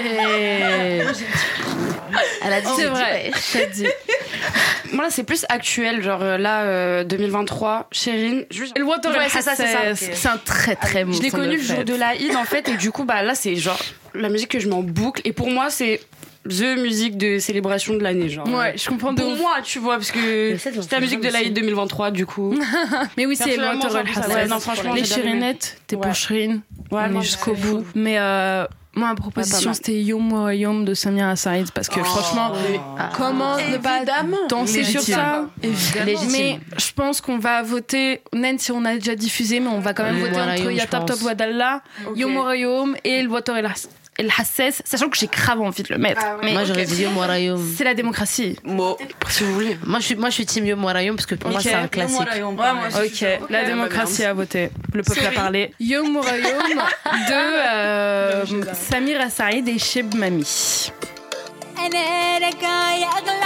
Elle a dit, C'est vrai, je t'ai dit. moi là c'est plus actuel, genre euh, là euh, deux mille vingt-trois, Chérine. Juste... Et le Water Ouais, c'est ça, c'est ça. c'est c'est un très très bon Je l'ai son connu de le jour fête. de la Eid en fait et du coup bah là c'est genre la musique que je mets en boucle et pour moi c'est the musique de célébration de l'année genre. Ouais, je comprends de Pour ouf. moi tu vois parce que Mais c'est- c'est la musique de la Eid deux mille vingt-trois du coup. Mais oui, c'est le Personnellement, Water j'avoue, ça, ouais, non, franchement, Les j'ai bien aimé. chérinettes, t'es Ouais. pour Chérine. Ouais, On non, est jusqu'au c'est bout. Mais euh, Moi, ma proposition, Ah, c'était Yom Royaume de Samira Saïd parce que Oh. franchement, Ah. comment ne pas danser sur ça? Légitime. Mais je pense qu'on va voter, même si on a déjà diffusé, mais on va quand même Yom voter entre Royaume, je Yatab pense. Top Wadalla, Ok. Yom Royaume et le Water El Hass- El Hassès, sachant que j'ai grave envie de le mettre. Ah ouais. Mais Moi, j'aurais dit Yom Royaume. c'est la démocratie. Bon. Si vous voulez. Moi, je suis, moi, je suis team Yom Royaume parce que pour moi, Ok. c'est un classique. Ok, la démocratie a voté. Le peuple a Sorry. parlé. Yom Royaume de euh, Samira Saïd et Cheb Mami. أنا راجعة يا أغلى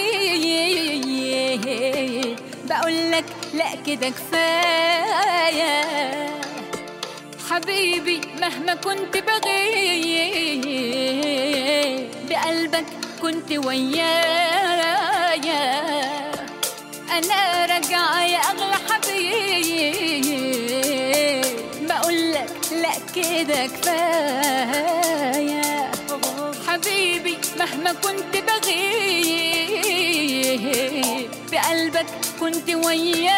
حبيب بقولك لا كده كفاية حبيبي مهما كنت بغيب بقلبك كنت ويايا أنا راجعة يا أغلى حبيب بقولك لا كده كفاية حبيبي مهما كنت بغيب بقلبك كنت ويايا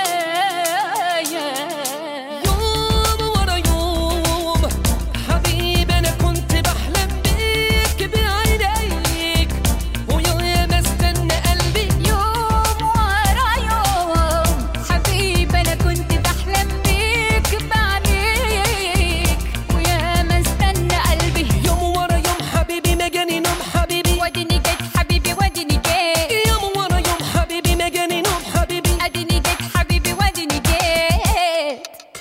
يوم ورا يوم حبيبي أنا كنت بحلم بيك بعينيك ويوم استنى قلبي يوم ورا يوم حبيبي أنا كنت بحلم بيك بعينيك ويا ما استنى قلبي يوم ورا يوم حبيبي ما جاني نوم حبيبي وديني جيت حبيبي وديني جيت يوم ورا يوم حبيبي ما جاني نوم حبيبي اديني جيت حبيبي وديني جيت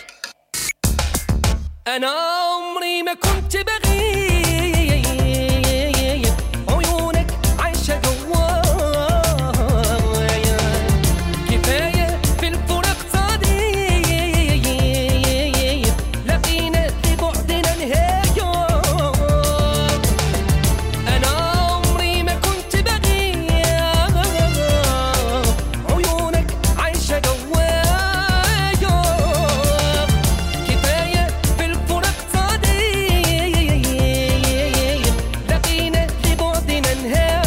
أنا عمري ما كنت بغيب عيونك عايشة جوايا كفاية في الفراق صديق لقينا لبعدنا نهاية أنا عمري ما كنت بغيب عيونك عايشة جوايا كفاية في الفراق صديق لقينا لبعدنا نهاية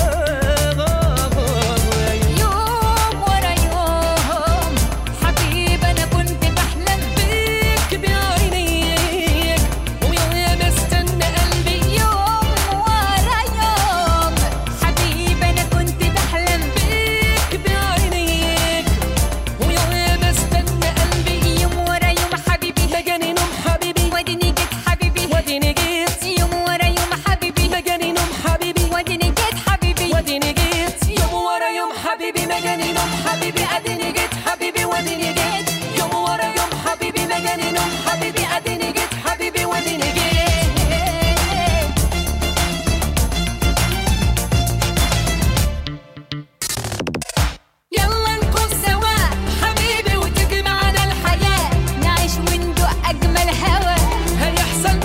يوم ورا يوم حبيبي انا كنت بحلم بيك بعينيك ويا ما استنى قلبي يوم ورا يوم حبيبي انا كنت بحلم بيك بعينيك ويا ما استنى قلبي يوم ورا يوم حبيبي ما جاني نوم حبيبي وديني جيت حبيبي وديني جيت يوم ورا يوم حبيبي ما جاني نوم حبيبي وديني جيت حبيبي وديني جيت يوم ورا يوم حبيبي ما جاني نوم حبيبي اديني جيت حبيبي وديني جيت يوم ورا يوم حبيبي ما جاني نوم حبيبي اديني جيت حبيبي وديني جيت يلا نكون سوا حبيبي وتجمعنا الحياة نعيش وندوق أجمل هوا هيحصل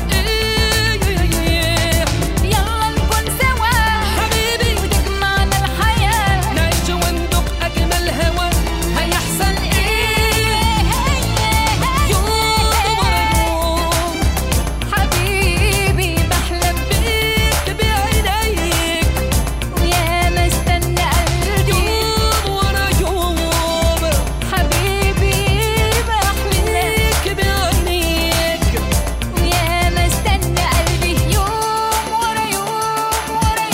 ايه يلا نكون سوا حبيبي وتجمعنا الحياة نعيش وندوق اجمل هوا هيحصل ايه يوم ورا يوم حبيبي بحلم بيك بعينيك ويا ما استنى قلبي يوم ورا يوم حبيبي بحلم بيك بعينيك ويا ما استنى قلبي يوم ورا يوم ورا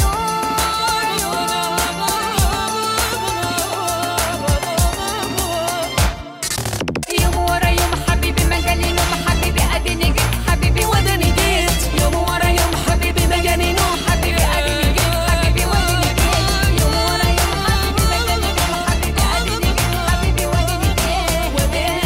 يوم يوم ورا يوم حبيبي ما جاني نوم حبيبي اديني جيت حبيبي وداني جيت يوم ورا يوم حبيبي ما جاني نوم حبيبي اديني جيت حبيبي وداني جيت يوم ورا يوم حبيبي ما جاني نوم حبيبي اديني جيت حبيبي وداني جيت وداني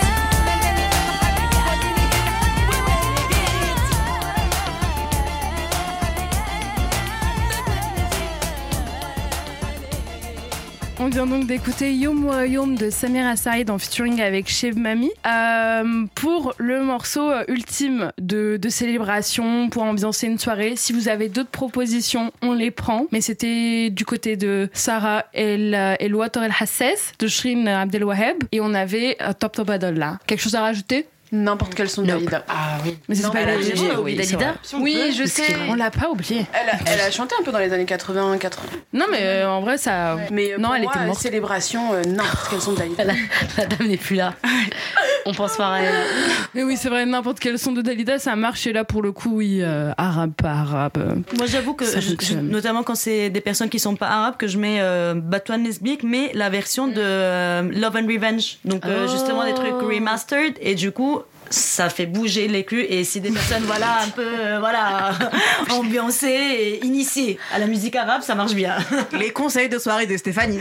On vient donc d'écouter Yom Royaume de Samira Saïd en featuring avec Cheb Mami euh, pour le morceau ultime de, de célébration pour ambiancer une soirée. Si vous avez d'autres propositions, on les prend. Mais c'était du côté de Sarah El, El Water El Hassès de Shrin Abdelwaheb et on avait euh, Top Top Adollah. Quelque chose à rajouter? N'importe quel son de Dalida. Ah oui. Mais c'est Non, pas elle a la- dit, oui, Dalida. Oui, je sais. On l'a pas oublié. Elle a, elle a chanté un peu dans les années quatre-vingts, quatre-vingts. Non mais euh, en vrai ça. Mais euh, Non, pour elle moi, était morte. Célébration, euh, n'importe quel son de Dalida. La, la dame n'est plus là. On pense pareil. Mais oui, c'est vrai, n'importe quel son de Dalida, ça marche. Et là, pour le coup, oui, euh, arabe, pas arabe. euh, Moi, j'avoue que, Ça je- fonctionne. je- notamment quand c'est des personnes qui sont pas arabes, que je mets euh, Batouane lesbique, mais la version de euh, Love and Revenge. Donc, euh, Oh. justement, des trucs remastered. Et du coup, ça fait bouger les culs. Et si des personnes, voilà, un peu, euh, voilà, ambiancées et initiées à la musique arabe, ça marche bien. Les conseils de soirée de Stéphanie.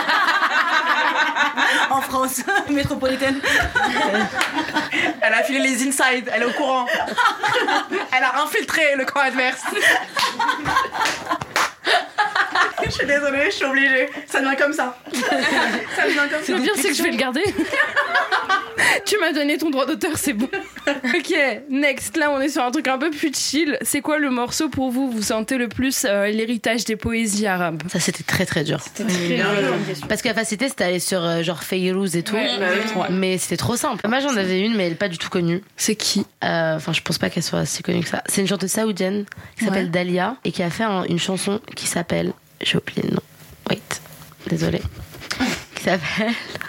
En France métropolitaine. Elle a filé les insides, elle est au courant. Elle a infiltré le camp adverse. Je suis désolée, je suis obligée. Ça vient comme ça. Ça vient comme ça. Le pire, c'est que je vais le garder. Tu m'as donné ton droit d'auteur, c'est bon. Ok, next. Là, on est sur un truc un peu plus chill. C'est quoi le morceau pour vous Vous sentez le plus euh, l'héritage des poésies arabes? Ça, c'était très très dur. Parce que la facilité, c'était aller sur euh, genre Fayrouz et tout. Ouais, bah oui. Ouais. Mais c'était trop simple. Moi, j'en avais une, mais elle est pas du tout connue. C'est qui? Euh, Enfin, je pense pas qu'elle soit si connue que ça. C'est une chanteuse saoudienne qui s'appelle Ouais. Dalia et qui a fait un- une chanson qui s'appelle. J'ai oublié le nom. Wait. Désolée. Qui s'appelle.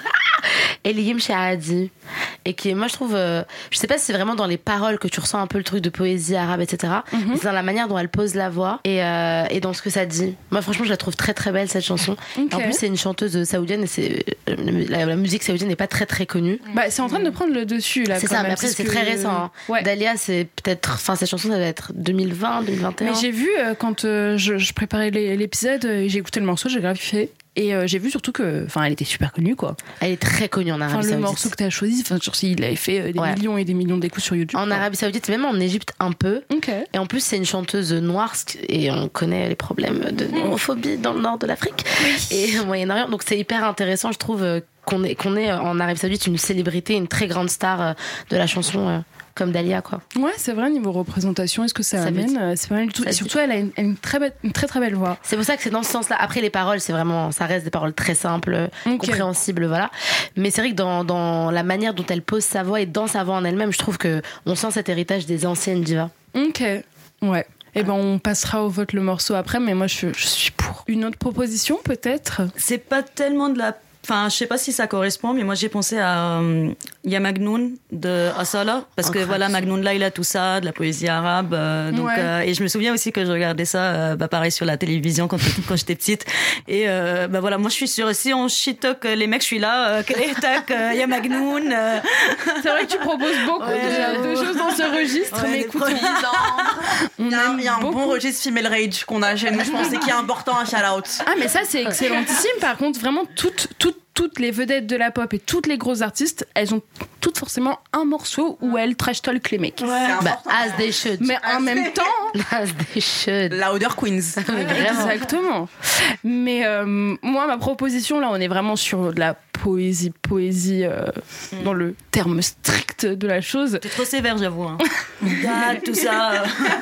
Eliyim Shahadi. Et qui, moi, je trouve. euh, je sais pas si c'est vraiment dans les paroles que tu ressens un peu le truc de poésie arabe, et cetera. Mhm. Mais c'est dans la manière dont elle pose la voix et, euh, et dans ce que ça dit. Moi, franchement, je la trouve très très belle, cette chanson. Ok. En plus, c'est une chanteuse saoudienne et c'est, la, la musique saoudienne n'est pas très très connue. Bah, c'est en train de prendre le dessus là. C'est quand ça, même, mais après, parce c'est que- très récent. hein. Ouais. Dalia, c'est peut-être. Enfin, cette chanson, ça doit être deux mille vingt, deux mille vingt et un. Mais j'ai vu euh, quand euh, je, je préparais l'é- l'épisode, euh, j'ai écouté le morceau, j'ai grave kiffé. Et euh, j'ai vu surtout que, enfin, elle était super connue quoi. Elle est très connue en Arabie Enfin, le Saoudite. morceau que t'as choisi, enfin, genre, il avait fait euh, des Ouais. millions et des millions d'écoutes sur YouTube. En quoi. Arabie Saoudite, même en Égypte un peu. Ok. Et en plus, c'est une chanteuse noire ce qui- et on connaît les problèmes de homophobie dans le nord de l'Afrique et au Moyen-Orient. Donc c'est hyper intéressant, je trouve, euh, qu'on ait, qu'on ait euh, en Arabie Saoudite une célébrité, une très grande star euh, de la chanson euh, comme Dalia, quoi. Ouais, c'est vrai, niveau représentation, est-ce que ça, Ça amène vite. euh, C'est pas mal du tout. Ça Et vite. surtout, elle a une, une très, belle- une très très belle voix. C'est pour ça que c'est dans ce sens-là. Après, les paroles, c'est vraiment, ça reste des paroles très simples, Ok. compréhensibles, voilà. Mais c'est vrai que dans, dans la manière dont elle pose sa voix et dans sa voix en elle-même, je trouve que on sent cet héritage des anciennes divas. Ok, ouais. Eh ben, on passera au vote le morceau après, mais moi, je, je suis pour. Une autre proposition, peut-être? C'est pas tellement de la. Enfin, je sais pas si ça correspond, mais moi j'ai pensé à euh, Ya Magnoun de Asala, parce que Incroyable. voilà, Magnoun là, il a tout ça, de la poésie arabe. euh, donc, Ouais. euh, et je me souviens aussi que je regardais ça, euh, bah, pareil, sur la télévision quand, quand j'étais petite. Et euh, bah voilà, moi je suis sûre, si on shit-talk les mecs, je suis là, euh, tac, euh, Ya Magnoun. euh, C'est vrai que tu proposes beaucoup Ouais, de, j'avoue. de choses dans ce registre, Ouais, mais des écoute, premiers Il y a, un- il y a un bon beaucoup. registre female rage qu'on a chez nous, je pense, et qui est important à shout-out. Ah, mais ça, c'est excellentissime. Par contre, vraiment, toutes, toutes, toutes les vedettes de la pop et toutes les grosses artistes, elles ont toutes forcément un morceau où elles trash talk les mecs. Bah, as they should. Mais en même temps, As they should. Louder Queens. Mais vraiment. exactement. Mais euh, moi, ma proposition, là, on est vraiment sur de la poésie, poésie euh, dans le terme strict de la chose. T'es trop sévère, j'avoue. Hein. Date, tout ça.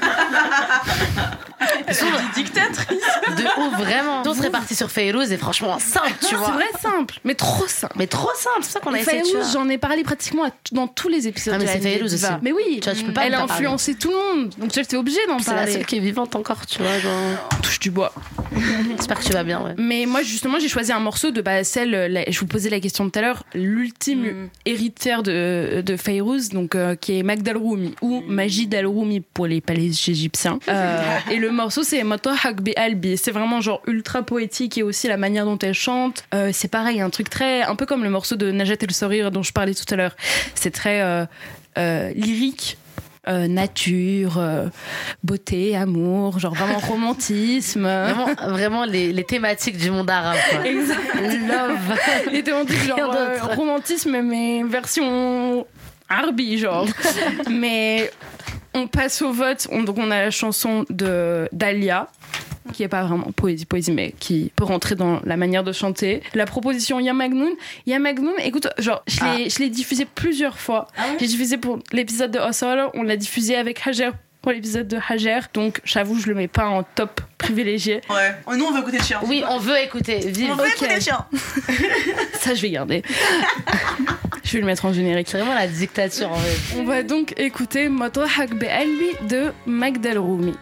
De ouf, vraiment. On serait parti sur Fayrouz et franchement, simple, tu vois. C'est vrai simple, mais trop simple. Mais trop simple, c'est ça qu'on a Et essayé de Fayrouz, faire. j'en ai parlé pratiquement à t- dans tous les épisodes. Ah, mais de la c'est Nuit des Fayrouz Divas. aussi. Mais oui, Tu vois, tu peux pas elle ne a pas parler. influencé tout le monde. Donc j'étais obligée d'en C'est la parler. seule qui est vivante encore, tu vois. Genre... Touche du bois. J'espère que tu vas bien, ouais. Mais moi, justement, j'ai choisi un morceau de bah, celle, la- je vous posais la question tout à l'heure, l'ultime héritière de, de Fayrouz, donc, euh, qui est Magda al-Roumi, ou Majid al-Roumi pour les palais égyptiens. Euh, et le morceau, c'est Matahak bi Albi. C'est vraiment genre ultra poétique et aussi la manière dont elle chante. Euh, c'est pareil, un truc très, un peu comme le morceau de Najat El Sorir dont je parlais tout à l'heure. C'est très euh, euh, lyrique. Euh, nature, euh, beauté, amour, genre vraiment romantisme. Vraiment, vraiment les, les thématiques du monde arabe, quoi. Exact. Love. Les thématiques genre Rien euh, d'autre. romantisme mais version arbi genre. Mais on passe au vote. On- donc on a la chanson de Dalia qui est pas vraiment poésie poésie mais qui peut rentrer dans la manière de chanter. La proposition Ya Magnoun. Ya Magnoun, écoute, genre je l'ai je l'ai diffusé plusieurs fois. J'ai diffusé pour l'épisode de Osol, on l'a diffusé avec Hajer pour l'épisode de Hajer. Donc j'avoue, je le mets pas en top privilégié. Ouais. Oh, nous, on veut écouter le chien. Oui, on veut écouter. Vive. On veut Ok. écouter le chien. Ça je vais garder. Je vais le mettre en générique. C'est vraiment la dictature, en fait. On va donc écouter Matahak bi Albi de Magda al-Roumi.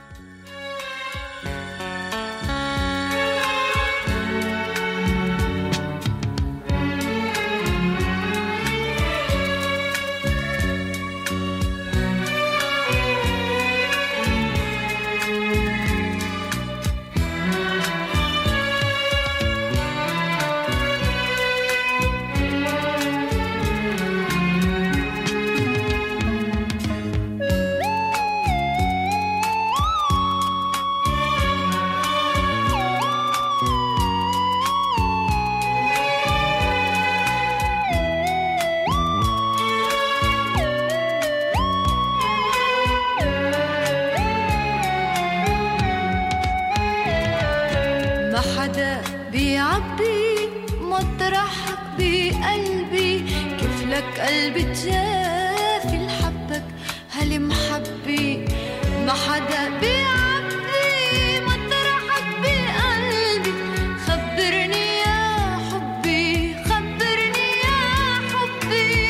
ما حدا بيعبي مطرحك بقلبي كيف لك قلبي تجافي لحبك هالمحبي ما حدا بيعبي مطرحك بقلبي خبرني يا حبي خبرني يا حبي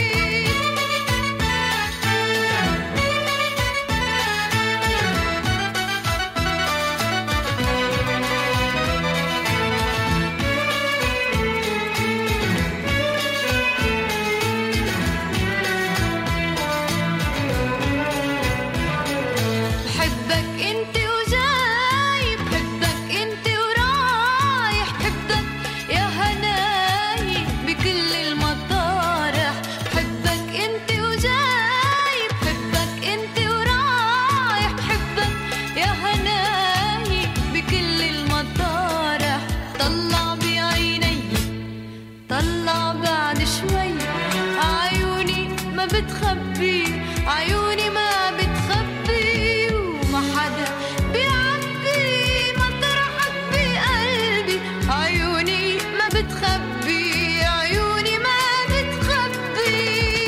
بحبك انت وجاي بحبك انت ورايح بحبك يا هناي بكل المطارح بحبك انت وجاي بحبك انت ورايح بحبك يا هناي بكل المطارح طلع بعيني طلع بعد شوي عيوني ما بتخبي عيوني ما بتخبي وما حدا بيعبي مطرحك بقلبي عيوني ما بتخبي عيوني ما بتخبي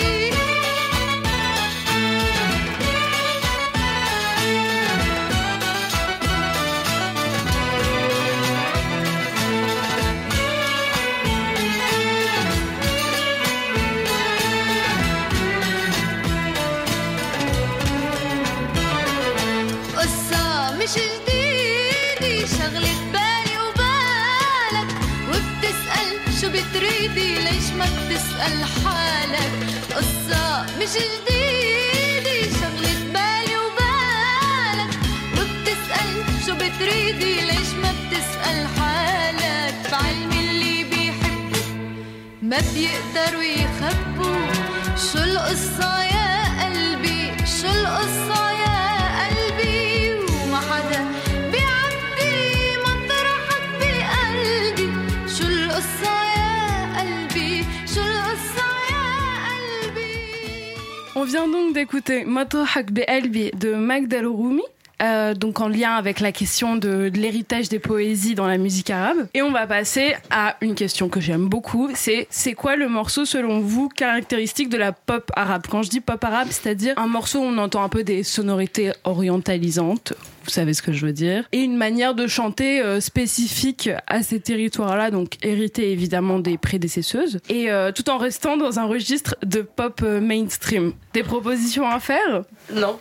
قصة مش جديدة شغلة بالي وبالك وبتسأل شو بتريدي ليش ما بتسأل حالك قصة مش جديدة شغلة بالي وبالك وبتسأل شو بتريدي ليش ما بتسأل حالك بعلم اللي بيحبوا ما بيقدروا يخبوا شو القصة يا قلبي شو القصة يا قلبي وما حدا بيعبي مطرحك بقلبي شو القصة يا قلبي شو القصة يا قلبي. On vient donc d'écouter Matrahak Be'albi de Magda El-Roumi. Euh, donc en lien avec la question de, de l'héritage des poésies dans la musique arabe. Et on va passer à une question que j'aime beaucoup, c'est c'est quoi le morceau selon vous caractéristique de la pop arabe? Quand je dis pop arabe, c'est-à-dire un morceau où on entend un peu des sonorités orientalisantes, vous savez ce que je veux dire, et une manière de chanter euh, spécifique à ces territoires-là, donc hérité évidemment des prédécesseuses, et euh, tout en restant dans un registre de pop euh, mainstream. Des propositions à faire? Non.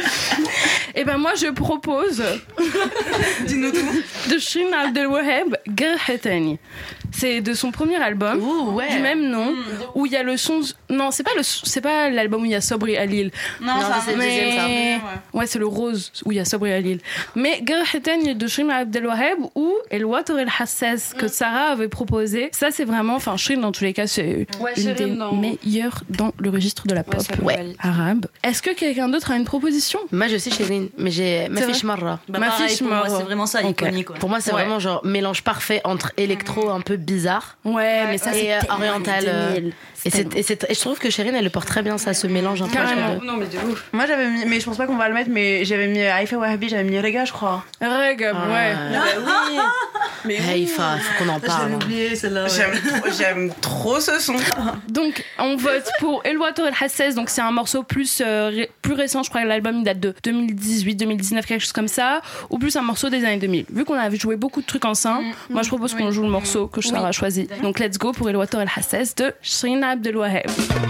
Et ben moi je propose Dis-nous tout. de Shirin Abdelwaheb, Gerhetani. C'est de son premier album, Ouh, ouais. du même nom, mmh. où il y a le son. Non, c'est pas le, c'est pas l'album où il y a Sobri Halil. Non, Non, ça, ça, c'est le deuxième, ça. Mais... Ouais, c'est le rose où il y a Sobri Halil. Mais Gerhetani de Shirin Abdelwaheb ou El Water El Hassas que Sarah avait proposé. Ça, c'est vraiment. Enfin, Shirin, dans tous les cas, c'est Ouais, une Shirin, des dans- meilleures dans le registre de la pop ça me valide. arabe. Est-ce que quelqu'un d'autre a une proposition? Moi, je sais Shirin, mais j'ai ma C'est fiche marra. Bah, Ma pareil, fiche pour moi, marron. c'est vraiment ça, Ok. iconique. Ouais. Pour moi, c'est Ouais. vraiment genre mélange parfait entre électro un peu bizarre Ouais, mais ça, et c'est euh, tellement oriental. deux euh, mille. Et, c'est, et, c'est, et je trouve que Shirin, elle le porte très bien, ça, ce mélange un peu. Carrément. entre les deux. Non, mais de ouf. Moi, j'avais mis, mais je pense pas qu'on va le mettre, mais j'avais mis Haïfa Wahabi, j'avais mis Rega, je crois. Reg, Ah. ouais. oui. Mais Haïfa, faut qu'on en parle. oublié celle-là. ouais. J'aime trop, j'aime trop ce son. Donc, on vote pour El Water El Hassas. Donc, c'est un morceau plus, euh, ré- plus récent. Je crois que l'album il date de deux mille dix-huit, deux mille dix-neuf, quelque chose comme ça. Ou plus un morceau des années deux mille. Vu qu'on avait joué beaucoup de trucs ensemble, moi je propose qu'on joue le morceau que Sarah a choisi. Donc, let's go pour El Water El Hassas de Shirin Abdelwaheb.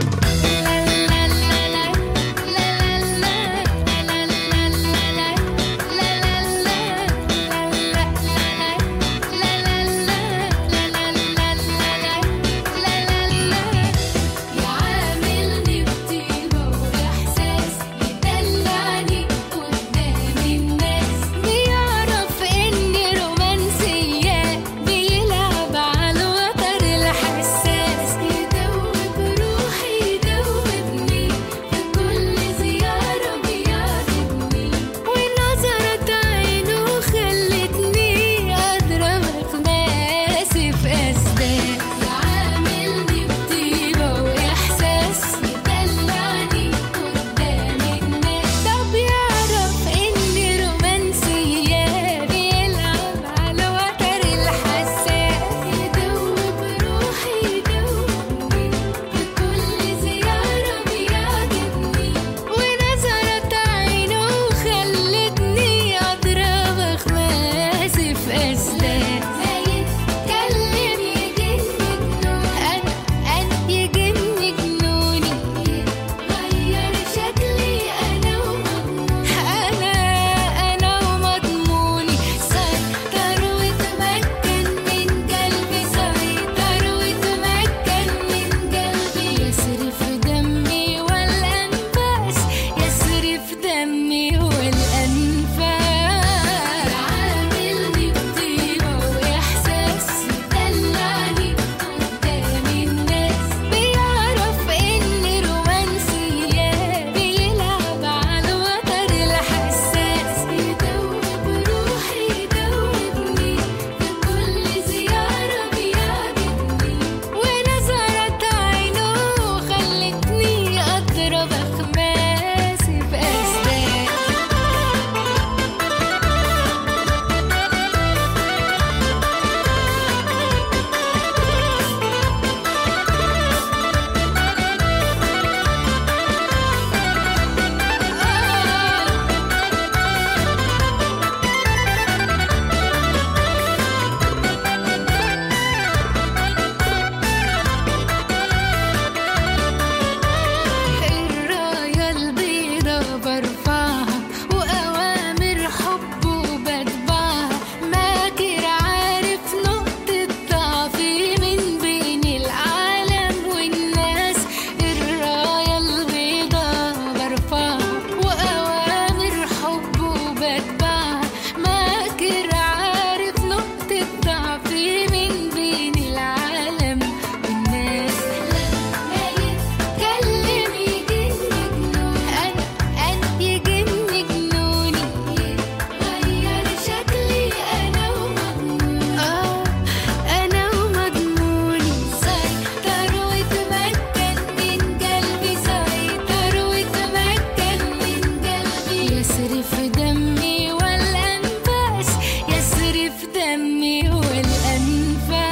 يعاملني بطيبة وإحساس يدلعني قدام الناس بيعرف إني رومانسية بيلعب على الوتر الحساس يدوب روحي إحساس ما يتكلم يجن جنون أنا أنا يجن جنوني غير شكلي أنا ومضموني أنا أنا ومضموني سيطر وتمكن من قلبي سيطر وتمكن من قلبي يسرف دمي والأنفاس يسرف دمي والأنفاس عاملني بطيبة وإحساس يدلعني قدام الناس بيعرف إني رومانسية بيلعب على الوتر الحساس يدوب روحي يدوبني في كل زيارة بيعجبني ونظرة عينه خلتني أضرب أخماسي في أسداس الراية البيضة برفعها وأوامر حبه بتبعها ماكر عارف نقطة ضعفي من بين العالم والناس الراية البيضة برفعها وأوامر حبه بتبعها ماكر عارف نقطة ضعفي من بين العالم والناس لما يتكلم يجن جنون أنا أنا يجن جنوني غير شكلي أنا ومضموني آه أنا ومضموني سيطر وتمكن من قلبي سيطر وتمكن من قلبي يسرف دمي والأنفاس يسرف دمي والأنفاس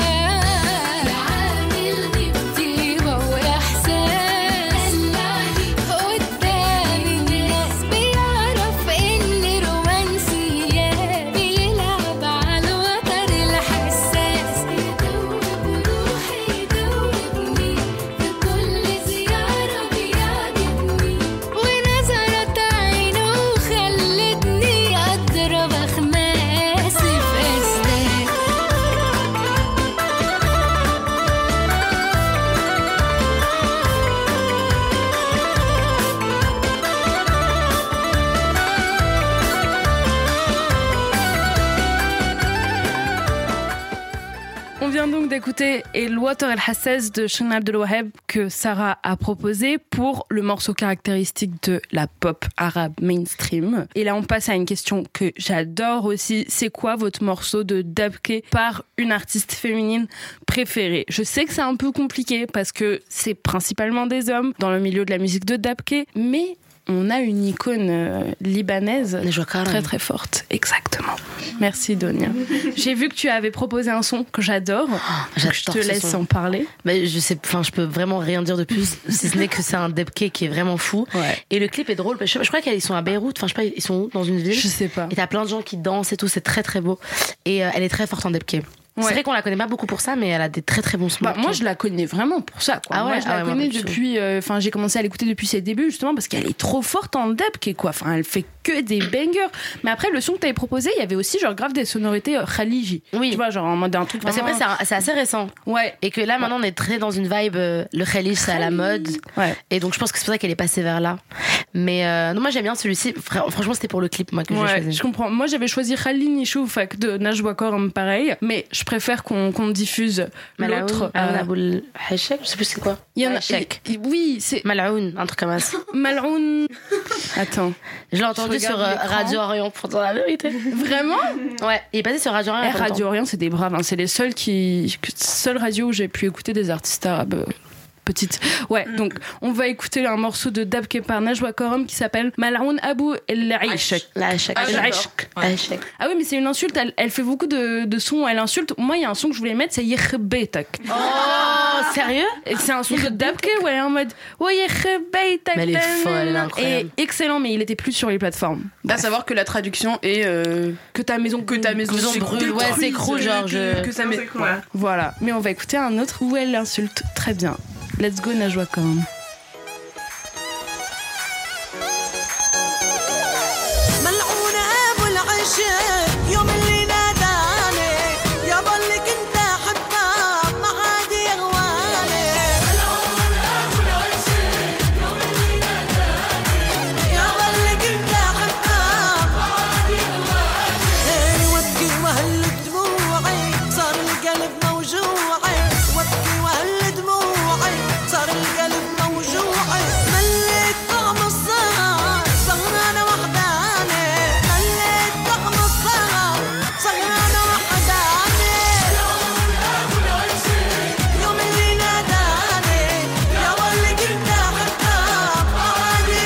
عاملني بطيبة وإحساس دلعني قدام الناس بيعرف إني رومانسية بيلعب على الوتر الحساس يدوب روحي يدوبني في كل زيارة بيعجبني ونظرة عينه خلتني أضرب أخماسي في أسداس On vient donc d'écouter El Water El Hassas de Shirin Abdel Waheb que Sarah a proposé pour le morceau caractéristique de la pop arabe mainstream. Et là, on passe à une question que j'adore aussi. C'est quoi votre morceau de dabke par une artiste féminine préférée? Je sais que c'est un peu compliqué parce que c'est principalement des hommes dans le milieu de la musique de dabke, mais on a une icône euh, libanaise très très forte. Exactement. Merci Donia. J'ai vu que tu avais proposé un son que j'adore. Oh, donc je te laisse en parler. Mais je sais, enfin, je peux vraiment rien dire de plus, si ce n'est que c'est un dabke qui est vraiment fou. Ouais. Et le clip est drôle. Je, je crois qu'ils sont à Beyrouth. Enfin, je sais pas, ils sont où, dans une ville. Je sais pas. Et t'as plein de gens qui dansent et tout. C'est très très beau. Et euh, elle est très forte en dabke. Ouais. C'est vrai qu'on la connaît pas beaucoup pour ça, mais elle a des très très bons sons. Bah, moi, je la connais vraiment pour ça. Quoi. Ah ouais, moi, je ah la ouais, moi, connais pas du tout. depuis. Enfin, euh, j'ai commencé à l'écouter depuis ses débuts justement parce qu'elle est trop forte en dabke, quoi. Enfin, elle fait que des bangers. Mais après, le son que t'avais proposé, il y avait aussi genre grave des sonorités euh, khaliji. Oui. Tu vois, genre en mode un truc. Parce Vraiment... qu'après, c'est, un- c'est assez récent. Ouais. Et que là, maintenant, on est très dans une vibe. euh, le khalij, c'est à la mode. Ouais. Et donc, je pense que c'est pour ça qu'elle est passée vers là. Mais euh, non, moi, j'aime bien celui-ci. Fra- Franchement, c'était pour le clip, moi, que j'ai Ouais, choisi. je comprends. Moi, j'avais choisi Khalil Nishoufak de Najwa Koram, pareil. Mais je préfère qu'on, qu'on diffuse l'autre. Malaoun, euh, Aboul Hachek, je sais plus c'est quoi. Il y en a. Hachek. il- Oui, c'est Malaoun, un truc comme ça. Malroun. Attends. Je l'ai entendu Je regarde sur euh, l'écran. Radio Orient, pour dire la vérité. Vraiment? Ouais, il est passé sur Radio Orient. il y Eh, a pas longtemps. Radio Orient, c'est des braves. Hein. C'est les seuls qui, que- seule radio où j'ai pu écouter des artistes arabes. petite. Ouais, donc on va écouter un morceau de Dabke par Najwa Karam qui s'appelle Mal'oun Abu el-Aishak. L'Aishak. El-Aishak. Ah oui, mais c'est une insulte. Elle, elle fait beaucoup de, de sons. Elle insulte. Moi, il y a un son que je voulais mettre, c'est Yekhbeitak. Oh, sérieux? Et c'est un son de Dabke où elle est en mode ouais, Yekhbeitak. Mais elle est folle, elle est incroyable. Et excellent, mais il était plus sur les plateformes. À savoir que la traduction est euh, que ta maison, que ta maison, maison brûle. Ouais, c'est creux, genre. Je... Que ça met. Ouais. Voilà. Mais on va écouter un autre où elle l'insulte très bien. Let's go, Najwa Karam. يوم اللي ناداني يابا اللي كنت احبه ما عاد يغواني ملعون ابو العشق يوم اللي ناداني يابا اللي كنت احبه ما عاد يغواني وابكي وهل دموعي صار القلب موجوعي وابكي وهل دموعي صار القلب موجوعي مليت طعم الصغار صغرانه وحداني يوم اللي ناداني يا واللي كنت احبه بعد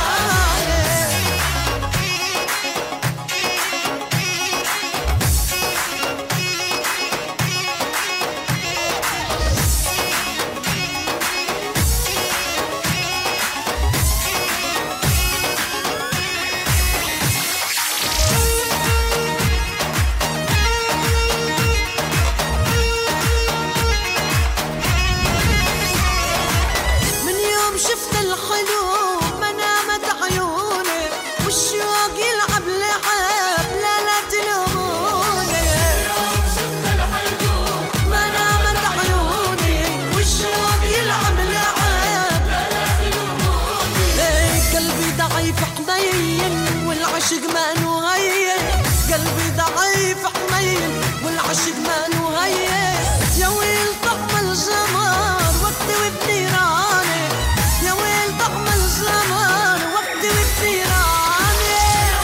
من يوم شفت الحلو ما نامت عيوني والشوق يلعب لعب لا لا تلوموني يوم شفت الحلو ما نامت عيوني والشوق يلعب لعب لا لا تلوموني قلبي ضعيف حنين والعشق ما نهين قلبي ضعيف حنين والعشق ما نهين يا ويل طعم الجمال وقتي وبنيراني يا ويل طعم الجمال وقتي وبنيراني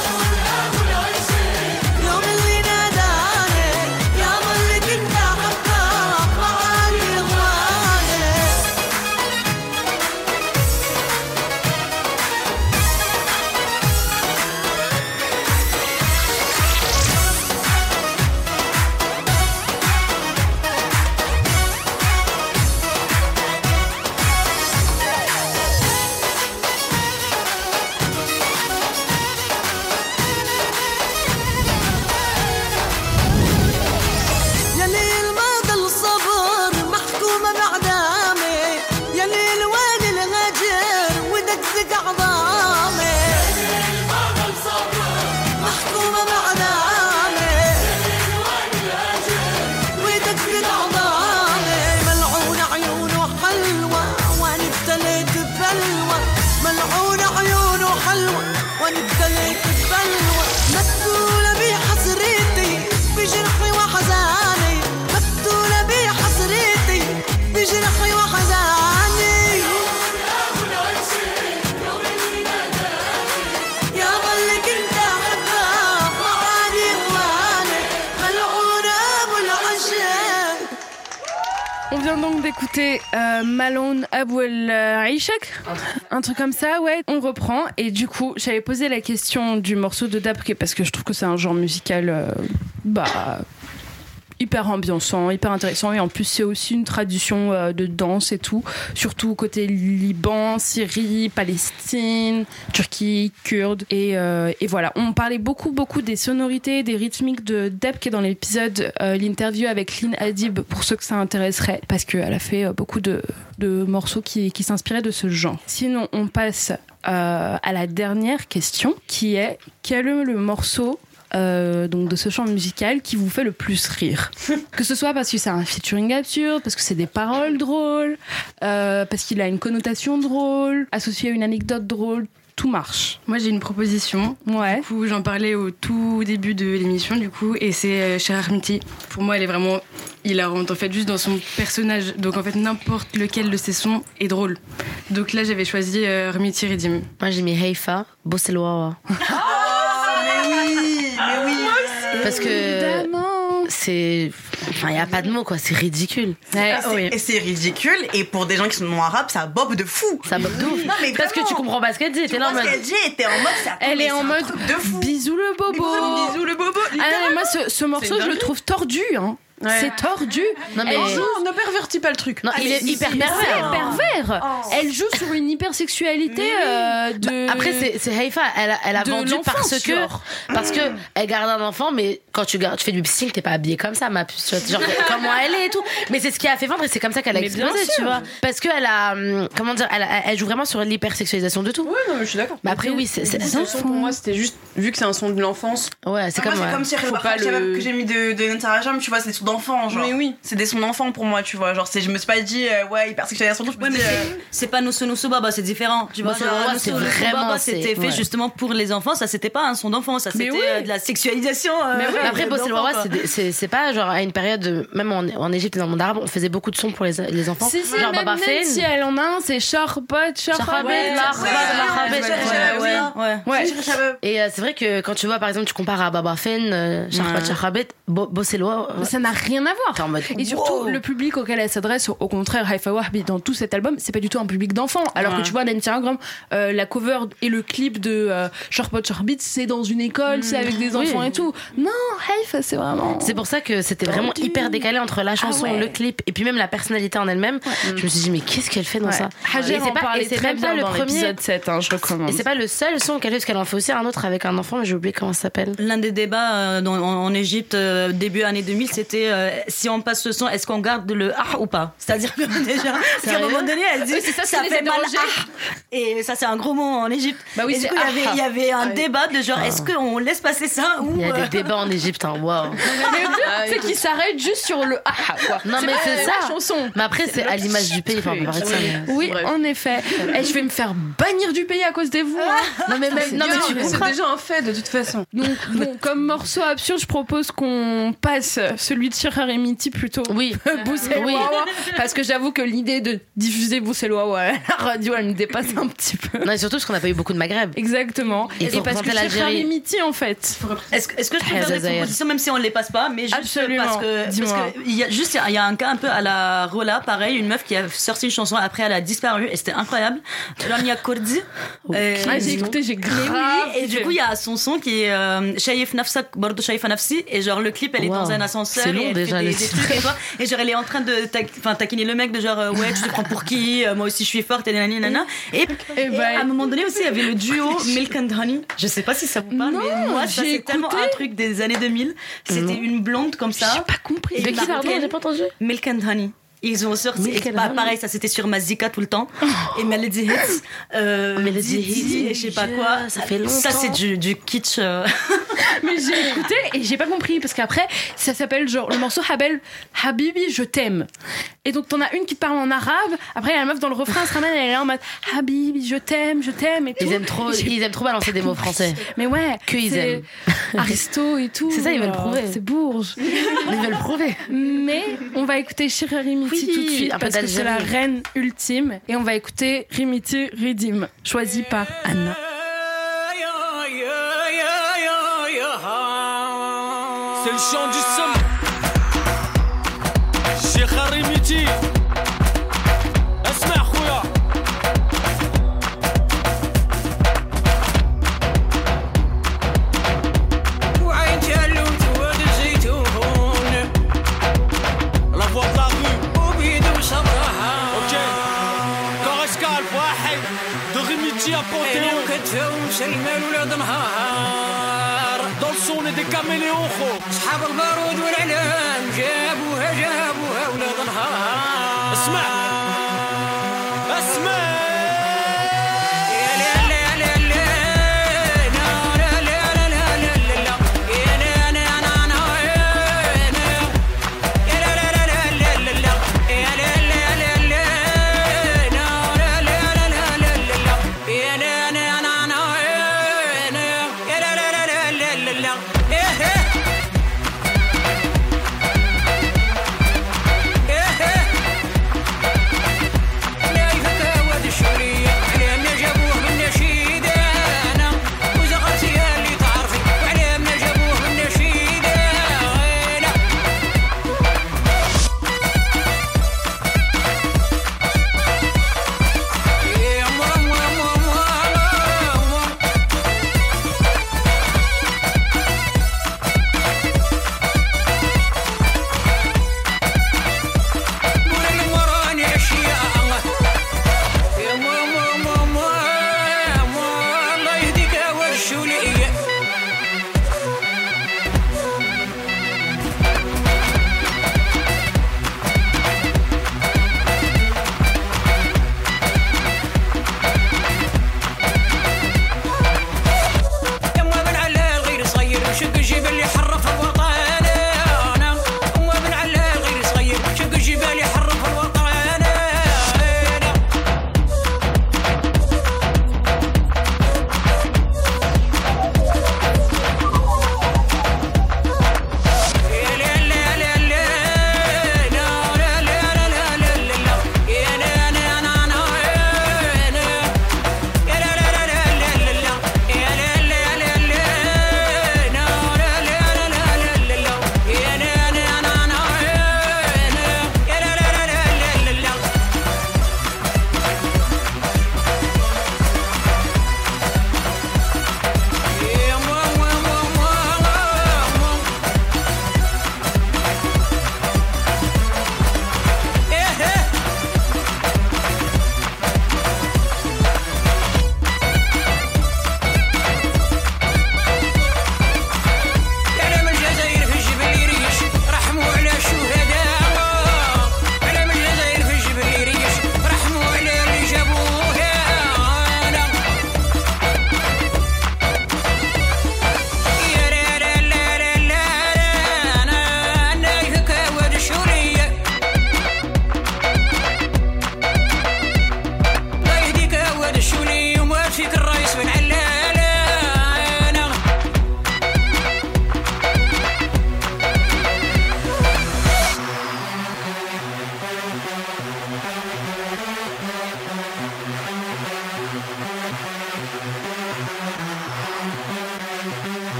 يوم اللي ناداني يا اللي كنت احبه ما عاد يغواني يا ليل ما ضل صبر محكومة بعدامي يا ليل وين الهجر ودقدق عظامي يا ليل ما ضل صبر محكومة بعدامي يا ليل وين الهجر ودقدق عظامي ملعون عيونه حلوة وانا ابتليت ببلوى ملعون عيونه حلوة وانا ابتليت ببلوى مقتولة بحسرتي بجرحي وحزاني مقتولة بحسرتي بجرحي وحزاني يا اللي كنت احبه ما عاد يغواني ملعون ابو العشق. On vient donc d'écouter euh, Mal'oun Abu el-Aishak, un truc comme ça, ouais. On reprend et du coup, j'avais posé la question du morceau de Dabke parce que je trouve que c'est un genre musical, euh, bah, hyper ambiançant, hyper intéressant et en plus c'est aussi une tradition euh, de danse et tout, surtout côté Liban, Syrie, Palestine, Turquie, Kurde et, euh, et voilà. On parlait beaucoup beaucoup des sonorités, des rythmiques de Dabke dans l'épisode, euh, l'interview avec Lynn Adib pour ceux que ça intéresserait parce qu'elle a fait euh, beaucoup de, de morceaux qui, qui s'inspiraient de ce genre. Sinon on passe euh, à la dernière question qui est quel est le morceau Euh, donc de ce chant musical qui vous fait le plus rire, que ce soit parce que c'est un featuring absurde, parce que c'est des paroles drôles, euh, parce qu'il a une connotation drôle, associé à une anecdote drôle, tout marche. Moi j'ai une proposition. Ouais. Du coup j'en parlais au tout début de l'émission du coup et c'est euh, Cher Armiti. Pour moi elle est vraiment hilarante en fait juste dans son personnage. Donc en fait n'importe lequel de ses sons est drôle. Donc là j'avais choisi euh, Armiti Redim. Moi j'ai mis Heifa, Bosselwawa. Mais oui, Parce que c'est Enfin, il n'y a pas de mots, quoi. C'est ridicule. Ouais, et, c'est, oui. et c'est ridicule. Et pour des gens qui sont non arabes, ça bobe de fou. Ça bobe de ouf. Non, mais parce que tu comprends pas ce qu'elle dit. Tu comprends en mode... ce qu'elle dit et t'es en mode. Ça, Elle est en mode de fou. Bisous le bobo. Bisous, bisous le bobo. Ah, moi, ce, ce morceau, je le trouve tordu. Hein. Ouais. C'est tordu. Non, mais elle joue, ne pervertit pas le truc. Non, ah, il est hyper pervers. C'est pervers. Oh. Elle joue sur une hypersexualité euh, de. Bah, après, c'est, c'est Haïfa. Elle, elle a vendu parce que, parce que elle garde un enfant, mais quand tu, gardes, tu fais du psyching, t'es pas habillée comme ça, ma puce. Genre, comment elle est et tout. Mais c'est ce qui a fait vendre et c'est comme ça qu'elle a mais explosé, tu vois. Parce qu'elle a, comment dire, elle, elle joue vraiment sur l'hypersexualisation de tout. Ouais, non, mais je suis d'accord. Mais après, oui, c'est. c'est un son pour moi, c'était juste, vu que c'est un son de l'enfance. Ouais, c'est comme. C'est comme si que j'ai mis de Nantara Jam, tu vois, c'est des sons d'enfant, genre. Mais oui. C'est des sons d'enfant pour moi, tu vois. Genre, c'est, je me suis pas dit, euh, ouais, hypersexualisation. Je me ouais, mais dis, c'est, euh... c'est pas Nusu Nusu Baba, c'est différent. Tu vois, bah, genre, Nusu Nusu Nusu Baba, c'est... c'était fait ouais. justement pour les enfants. Ça, c'était pas un son d'enfant, ça, c'était oui. euh, de la sexualisation. Euh, mais oui. Après, Bossé Wawa, c'est, c'est, c'est pas genre à une période, même en, en Égypte et dans le monde arabe, on faisait beaucoup de sons pour les, les enfants. Si, si, genre même Baba Fen. Si elle en a un, c'est Charbot, Charbot, ouais. Et c'est vrai que quand tu vois, par exemple, tu compares à Baba Fen, Charbot, Charbot, Bossé Wawa, ça n'a rien à voir. Et surtout, le public auquel elle s'adresse, au contraire, Haïfa Wahbi, dans tout cet album, c'est pas du tout un public d'enfants. Alors ouais. que tu vois, Nantiagram, euh, la cover et le clip de euh, Sharpot Sharbit, c'est dans une école, mmh. c'est avec des enfants oui. et tout. Non, Haïfa, c'est vraiment. C'est pour ça que c'était vraiment oh, hyper décalé entre la chanson, ah ouais. le clip et puis même la personnalité en elle-même. Ouais. Je me suis dit, mais qu'est-ce qu'elle fait dans ouais. ça Hajer et c'est pas, et c'est même pas le premier. Épisode sept, hein, je recommande. Et c'est pas le seul son qu'elle fait, parce qu'elle en fait aussi un autre avec un enfant, mais j'ai oublié comment ça s'appelle. L'un des débats euh, dans, en, en Égypte, euh, début années deux mille, c'était euh, si on passe ce son, est-ce qu'on garde le ah ou pas? C'est-à-dire que déjà, parce qu'à un moment donné, elle dit oui, c'est ça, ça fait mal ah. Et ça, c'est un gros mot en Égypte. Bah oui, et du coup, il ah. y, y avait un ah, débat de genre, ah. est-ce qu'on laisse passer ça ou. Il y a des débats en Égypte, hein, waouh. C'est qu'ils s'arrêtent juste sur le ah quoi. Non, c'est mais c'est ça. La chanson. Mais après, c'est à l'image du pays, enfin, on peut parler de ça. Oui, en effet. Et je vais me faire bannir du pays à cause des vous. Non, mais même. Non, mais tu c'est déjà un fait de toute façon. Donc, bon, comme morceau absurde, je propose qu'on passe celui de Chirhar et Miti plutôt. Oui. Bousselwawa. Oui. Parce que j'avoue que l'idée de diffuser Bousselwawa à la radio, elle me dépasse un petit peu. Non, et surtout parce qu'on n'a pas eu beaucoup de Maghreb. Exactement. Et, et parce que Chirhar et Miti, en fait. Est-ce, est-ce que je peux faire des propositions, même si on ne les passe pas, mais juste Absolument. parce que. Dis-moi. Parce que il y a juste, il y a un cas un peu à la Rola, pareil, une meuf qui a sorti une chanson, après elle a disparu, et c'était incroyable. Lamia Kordi. Euh, ah, j'ai écouté, j'ai grave. Oui, et du coup, il y a son son qui est Shaif Nafsak, Bordo Shaifa Nafsi, et genre le clip, elle est wow. dans un ascenseur. C'est long, et elle déjà, fait des, des trucs, et, toi, et genre elle est en train de ta, taquiner le mec de genre euh, ouais, tu te prends pour qui, euh, moi aussi je suis forte, et nanani, nanana. Et, et, et bah, à un moment donné aussi, il y avait le duo Milk and Honey. Je sais pas si ça vous parle, non, mais moi, ça, c'est écouté. tellement un truc des années deux mille. C'était non. une blonde comme ça. J'ai pas compris. De qui ça, j'ai pas entendu. Milk and Honey. Ils ont sorti, et bah, pareil, ça c'était sur Mazika tout le temps. Et Melody Hits, euh, Melody Hits, et je sais pas quoi. Ça fait longtemps. Ça c'est du, du kitsch. Euh... Mais j'ai écouté et j'ai pas compris parce qu'après, ça s'appelle genre le morceau Habel, Habibi, je t'aime. Et donc t'en as une qui parle en arabe, après il y a la meuf dans le refrain, elle se ramène, elle est là en mode Habibi, je t'aime, je t'aime. Et tout. Ils aiment trop, ils aiment trop balancer des mots français. Mais ouais, que ils aiment. Aristo et tout. C'est ça, ils veulent prouver. C'est Bourges. Ils veulent prouver. Mais on va écouter Chirhar et Miti oui, tout de suite parce que c'est la reine ultime. Et on va écouter Rimiti Ridim, choisi par Anna. C'est le chant du sommet. Chirhar et Miti. اسمع خويا. وعين جلوت ورد الزيتون. La voix de la rue. وبيدو صبرها. Ok. كورسكال واحد. De Rimiti à Panthéon. كتفهم سلمان ولاد نهار. Dans le son, on est des caméléons, gros. أصحاب البارود والإعلام جابوها جابوها ولاد نهار. اسمع اسمع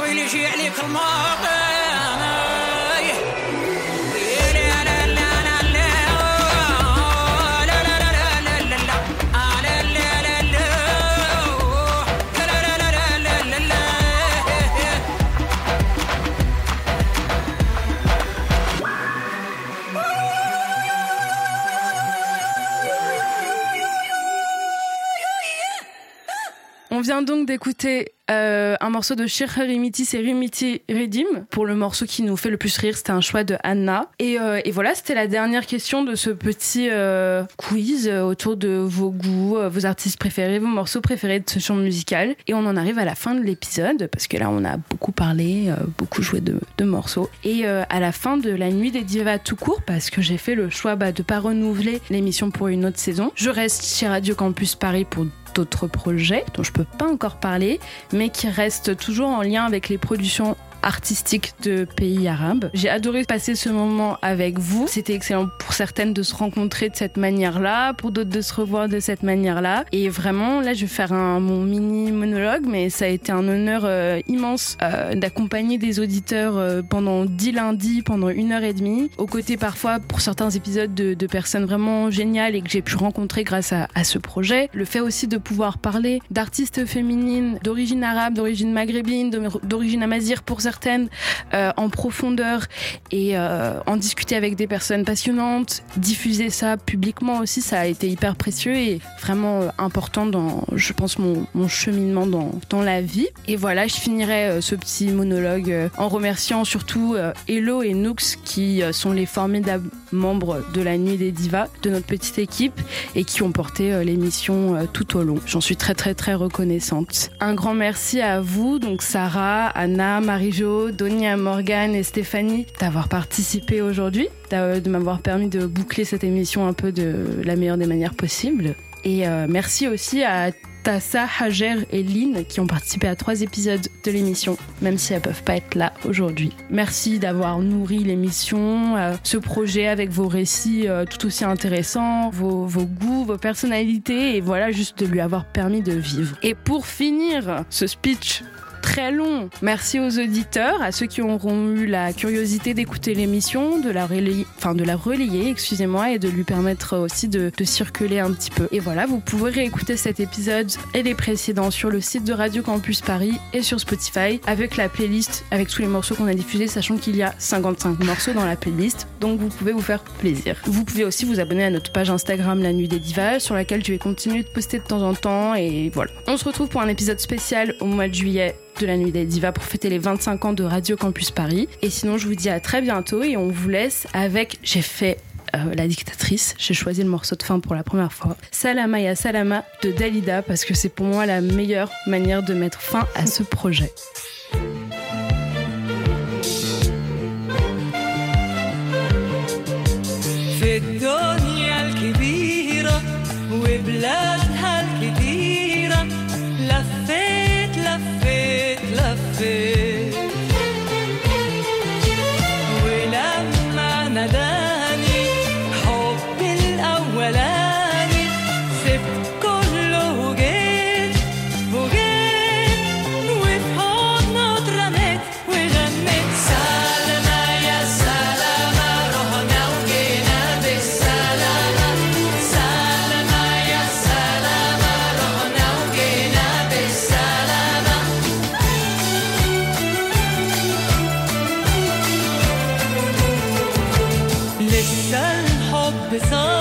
وين يجي عليك الماضي On vient donc d'écouter euh, un morceau de Shir Harimiti, c'est Rimiti Redim. Pour le morceau qui nous fait le plus rire, c'était un choix de Anna. Et, euh, et voilà, c'était la dernière question de ce petit euh, quiz autour de vos goûts, vos artistes préférés, vos morceaux préférés de ce genre musical. Et on en arrive à la fin de l'épisode, parce que là, on a beaucoup parlé, euh, beaucoup joué de, de morceaux. Et euh, à la fin de la Nuit des Divas tout court, parce que j'ai fait le choix bah, de ne pas renouveler l'émission pour une autre saison, je reste chez Radio Campus Paris pour d'autres projets dont je peux pas encore parler, mais qui restent toujours en lien avec les productions artistiques de pays arabes. J'ai adoré passer ce moment avec vous. C'était excellent pour certaines de se rencontrer de cette manière-là, pour d'autres de se revoir de cette manière-là. Et vraiment, là, je vais faire un, mon mini monologue, mais ça a été un honneur euh, immense euh, d'accompagner des auditeurs euh, pendant dix lundis, pendant une heure et demie, aux côtés parfois, pour certains épisodes, de, de personnes vraiment géniales et que j'ai pu rencontrer grâce à, à ce projet. Le fait aussi de pouvoir parler d'artistes féminines d'origine arabe, d'origine maghrébine, d'origine amazigh pour certaines, Euh, en profondeur et euh, en discuter avec des personnes passionnantes, diffuser ça publiquement aussi, ça a été hyper précieux et vraiment euh, important dans, je pense, mon, mon cheminement dans, dans la vie. Et voilà, je finirai euh, ce petit monologue euh, en remerciant surtout euh, Hello et Nooks qui euh, sont les formidables membres de la Nuit des Divas, de notre petite équipe et qui ont porté euh, l'émission euh, tout au long. J'en suis très très très reconnaissante. Un grand merci à vous, donc Sarah, Anna, Marie-Jo, Donia, Morgane et Stéphanie d'avoir participé aujourd'hui, de m'avoir permis de boucler cette émission un peu de la meilleure des manières possibles. Et euh, merci aussi à Tassa, Hajer et Lynn qui ont participé à trois épisodes de l'émission, même si elles peuvent pas être là aujourd'hui. Merci d'avoir nourri l'émission, euh, ce projet avec vos récits euh, tout aussi intéressants, vos, vos goûts, vos personnalités et voilà, juste de lui avoir permis de vivre. Et pour finir ce speech très long, merci aux auditeurs, à ceux qui auront eu la curiosité d'écouter l'émission, de la relayer, enfin de la relayer, excusez-moi, et de lui permettre aussi de, de circuler un petit peu. Et voilà, vous pouvez réécouter cet épisode et les précédents sur le site de Radio Campus Paris et sur Spotify avec la playlist, avec tous les morceaux qu'on a diffusés, sachant qu'il y a cinquante-cinq morceaux dans la playlist, donc vous pouvez vous faire plaisir. Vous pouvez aussi vous abonner à notre page Instagram La Nuit des Divas, sur laquelle je vais continuer de poster de temps en temps, et voilà. On se retrouve pour un épisode spécial au mois de juillet de la Nuit des Divas pour fêter les vingt-cinq ans de Radio Campus Paris. Et sinon, je vous dis à très bientôt et on vous laisse avec... J'ai fait euh, la dictatrice, j'ai choisi le morceau de fin pour la première fois. Salama ya Salama de Dalida, parce que c'est pour moi la meilleure manière de mettre fin à ce projet. ولما ناداني حب الأولاني سبت كله وجيت وجيت وفي حضنه اترميت وغنيت سلامة يا سلامة رحنا وجينا بالسلامة سلامة يا سلامة رحنا وجينا بالسلامة لسه الحب صار